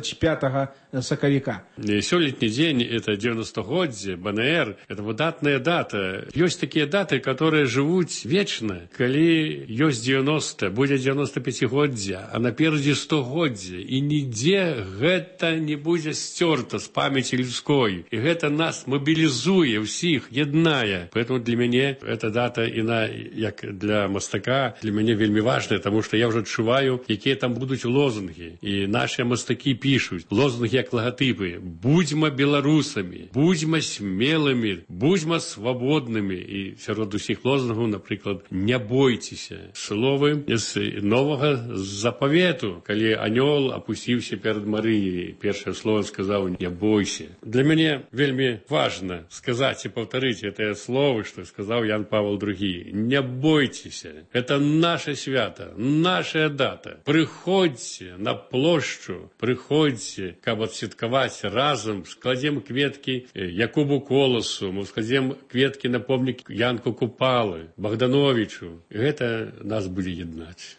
25 сакавіка? Сёлетні дзень — это 90-годдзе БНР, это выдатная дата. Ёсць такія даты, которые жывуць вечна. Калі ёсць 90, будзе 95-годдзе, а наперадзе 100-годдзе, і нідзе гэта не будзе сцёрта з памяці людской. І гэта нас мобилизует всех, єднає. Поэтому для меня эта дата, іна, як для мастака, для меня вельми важная, потому что я уже отчуваю, які там будут лозунги. И наши мастаки пишут, лозунги як логотипы. Будьмо белорусами, будьмо смелыми, будьмо свободными. И серед усіх лозунгів, наприклад, не бойтеся. Слово з нового заповіту, коли анёл опустився перед Марією, перше слово сказав «не бойся». Для меня вельми важно сказать и повторить это слово, что сказал Ян Павел II. Не бойтеся. Это наше свято, наша дата. Приходьте на площу, приходьте, каб отсвятковать разом, складем кветки Якубу Колосу, мы складем кветки на помник Янку Купалы, Богдановичу. И это нас будет еднать.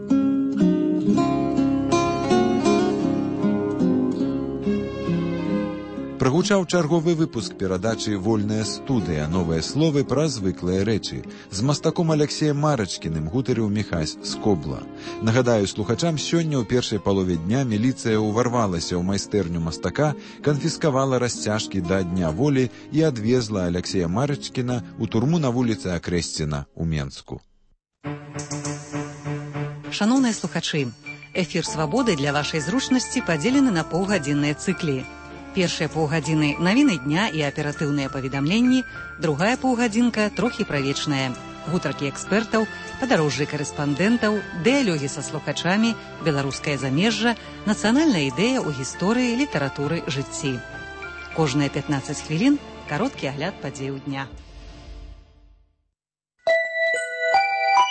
Прагучаў чарговы выпуск перадачы «Вольная студыя. Новыя словы пра звыклыя рэчы». З мастаком Аляксеем Марачкіным гутарыў Міхась Скобла. Нагадаю слухачам, сёння ў першай палове дня міліцыя ўварвалася ў майстэрню мастака, канфіскавала расцяжкі да Дня волі і адвезла Аляксея Марачкіна ў турму на вуліцы Акрэсціна ў Менску. Шановныя слухачы, эфір «Свабоды» для вашай зручнасці падзелены на паўгадзінныя цыклі. Першыя паўгадзіны навіны дня і аператыўныя паведамленні, другая паўгадзінка трохі правечная. Гутаркі экспертаў, падарожжы карэспандэнтаў, дыялогі са слухачамі, беларускае замежжа, нацыянальная ідэя ў гісторыі, літаратуры, жыцці. Кожныя 15 хвілін кароткі агляд падзеяў дня.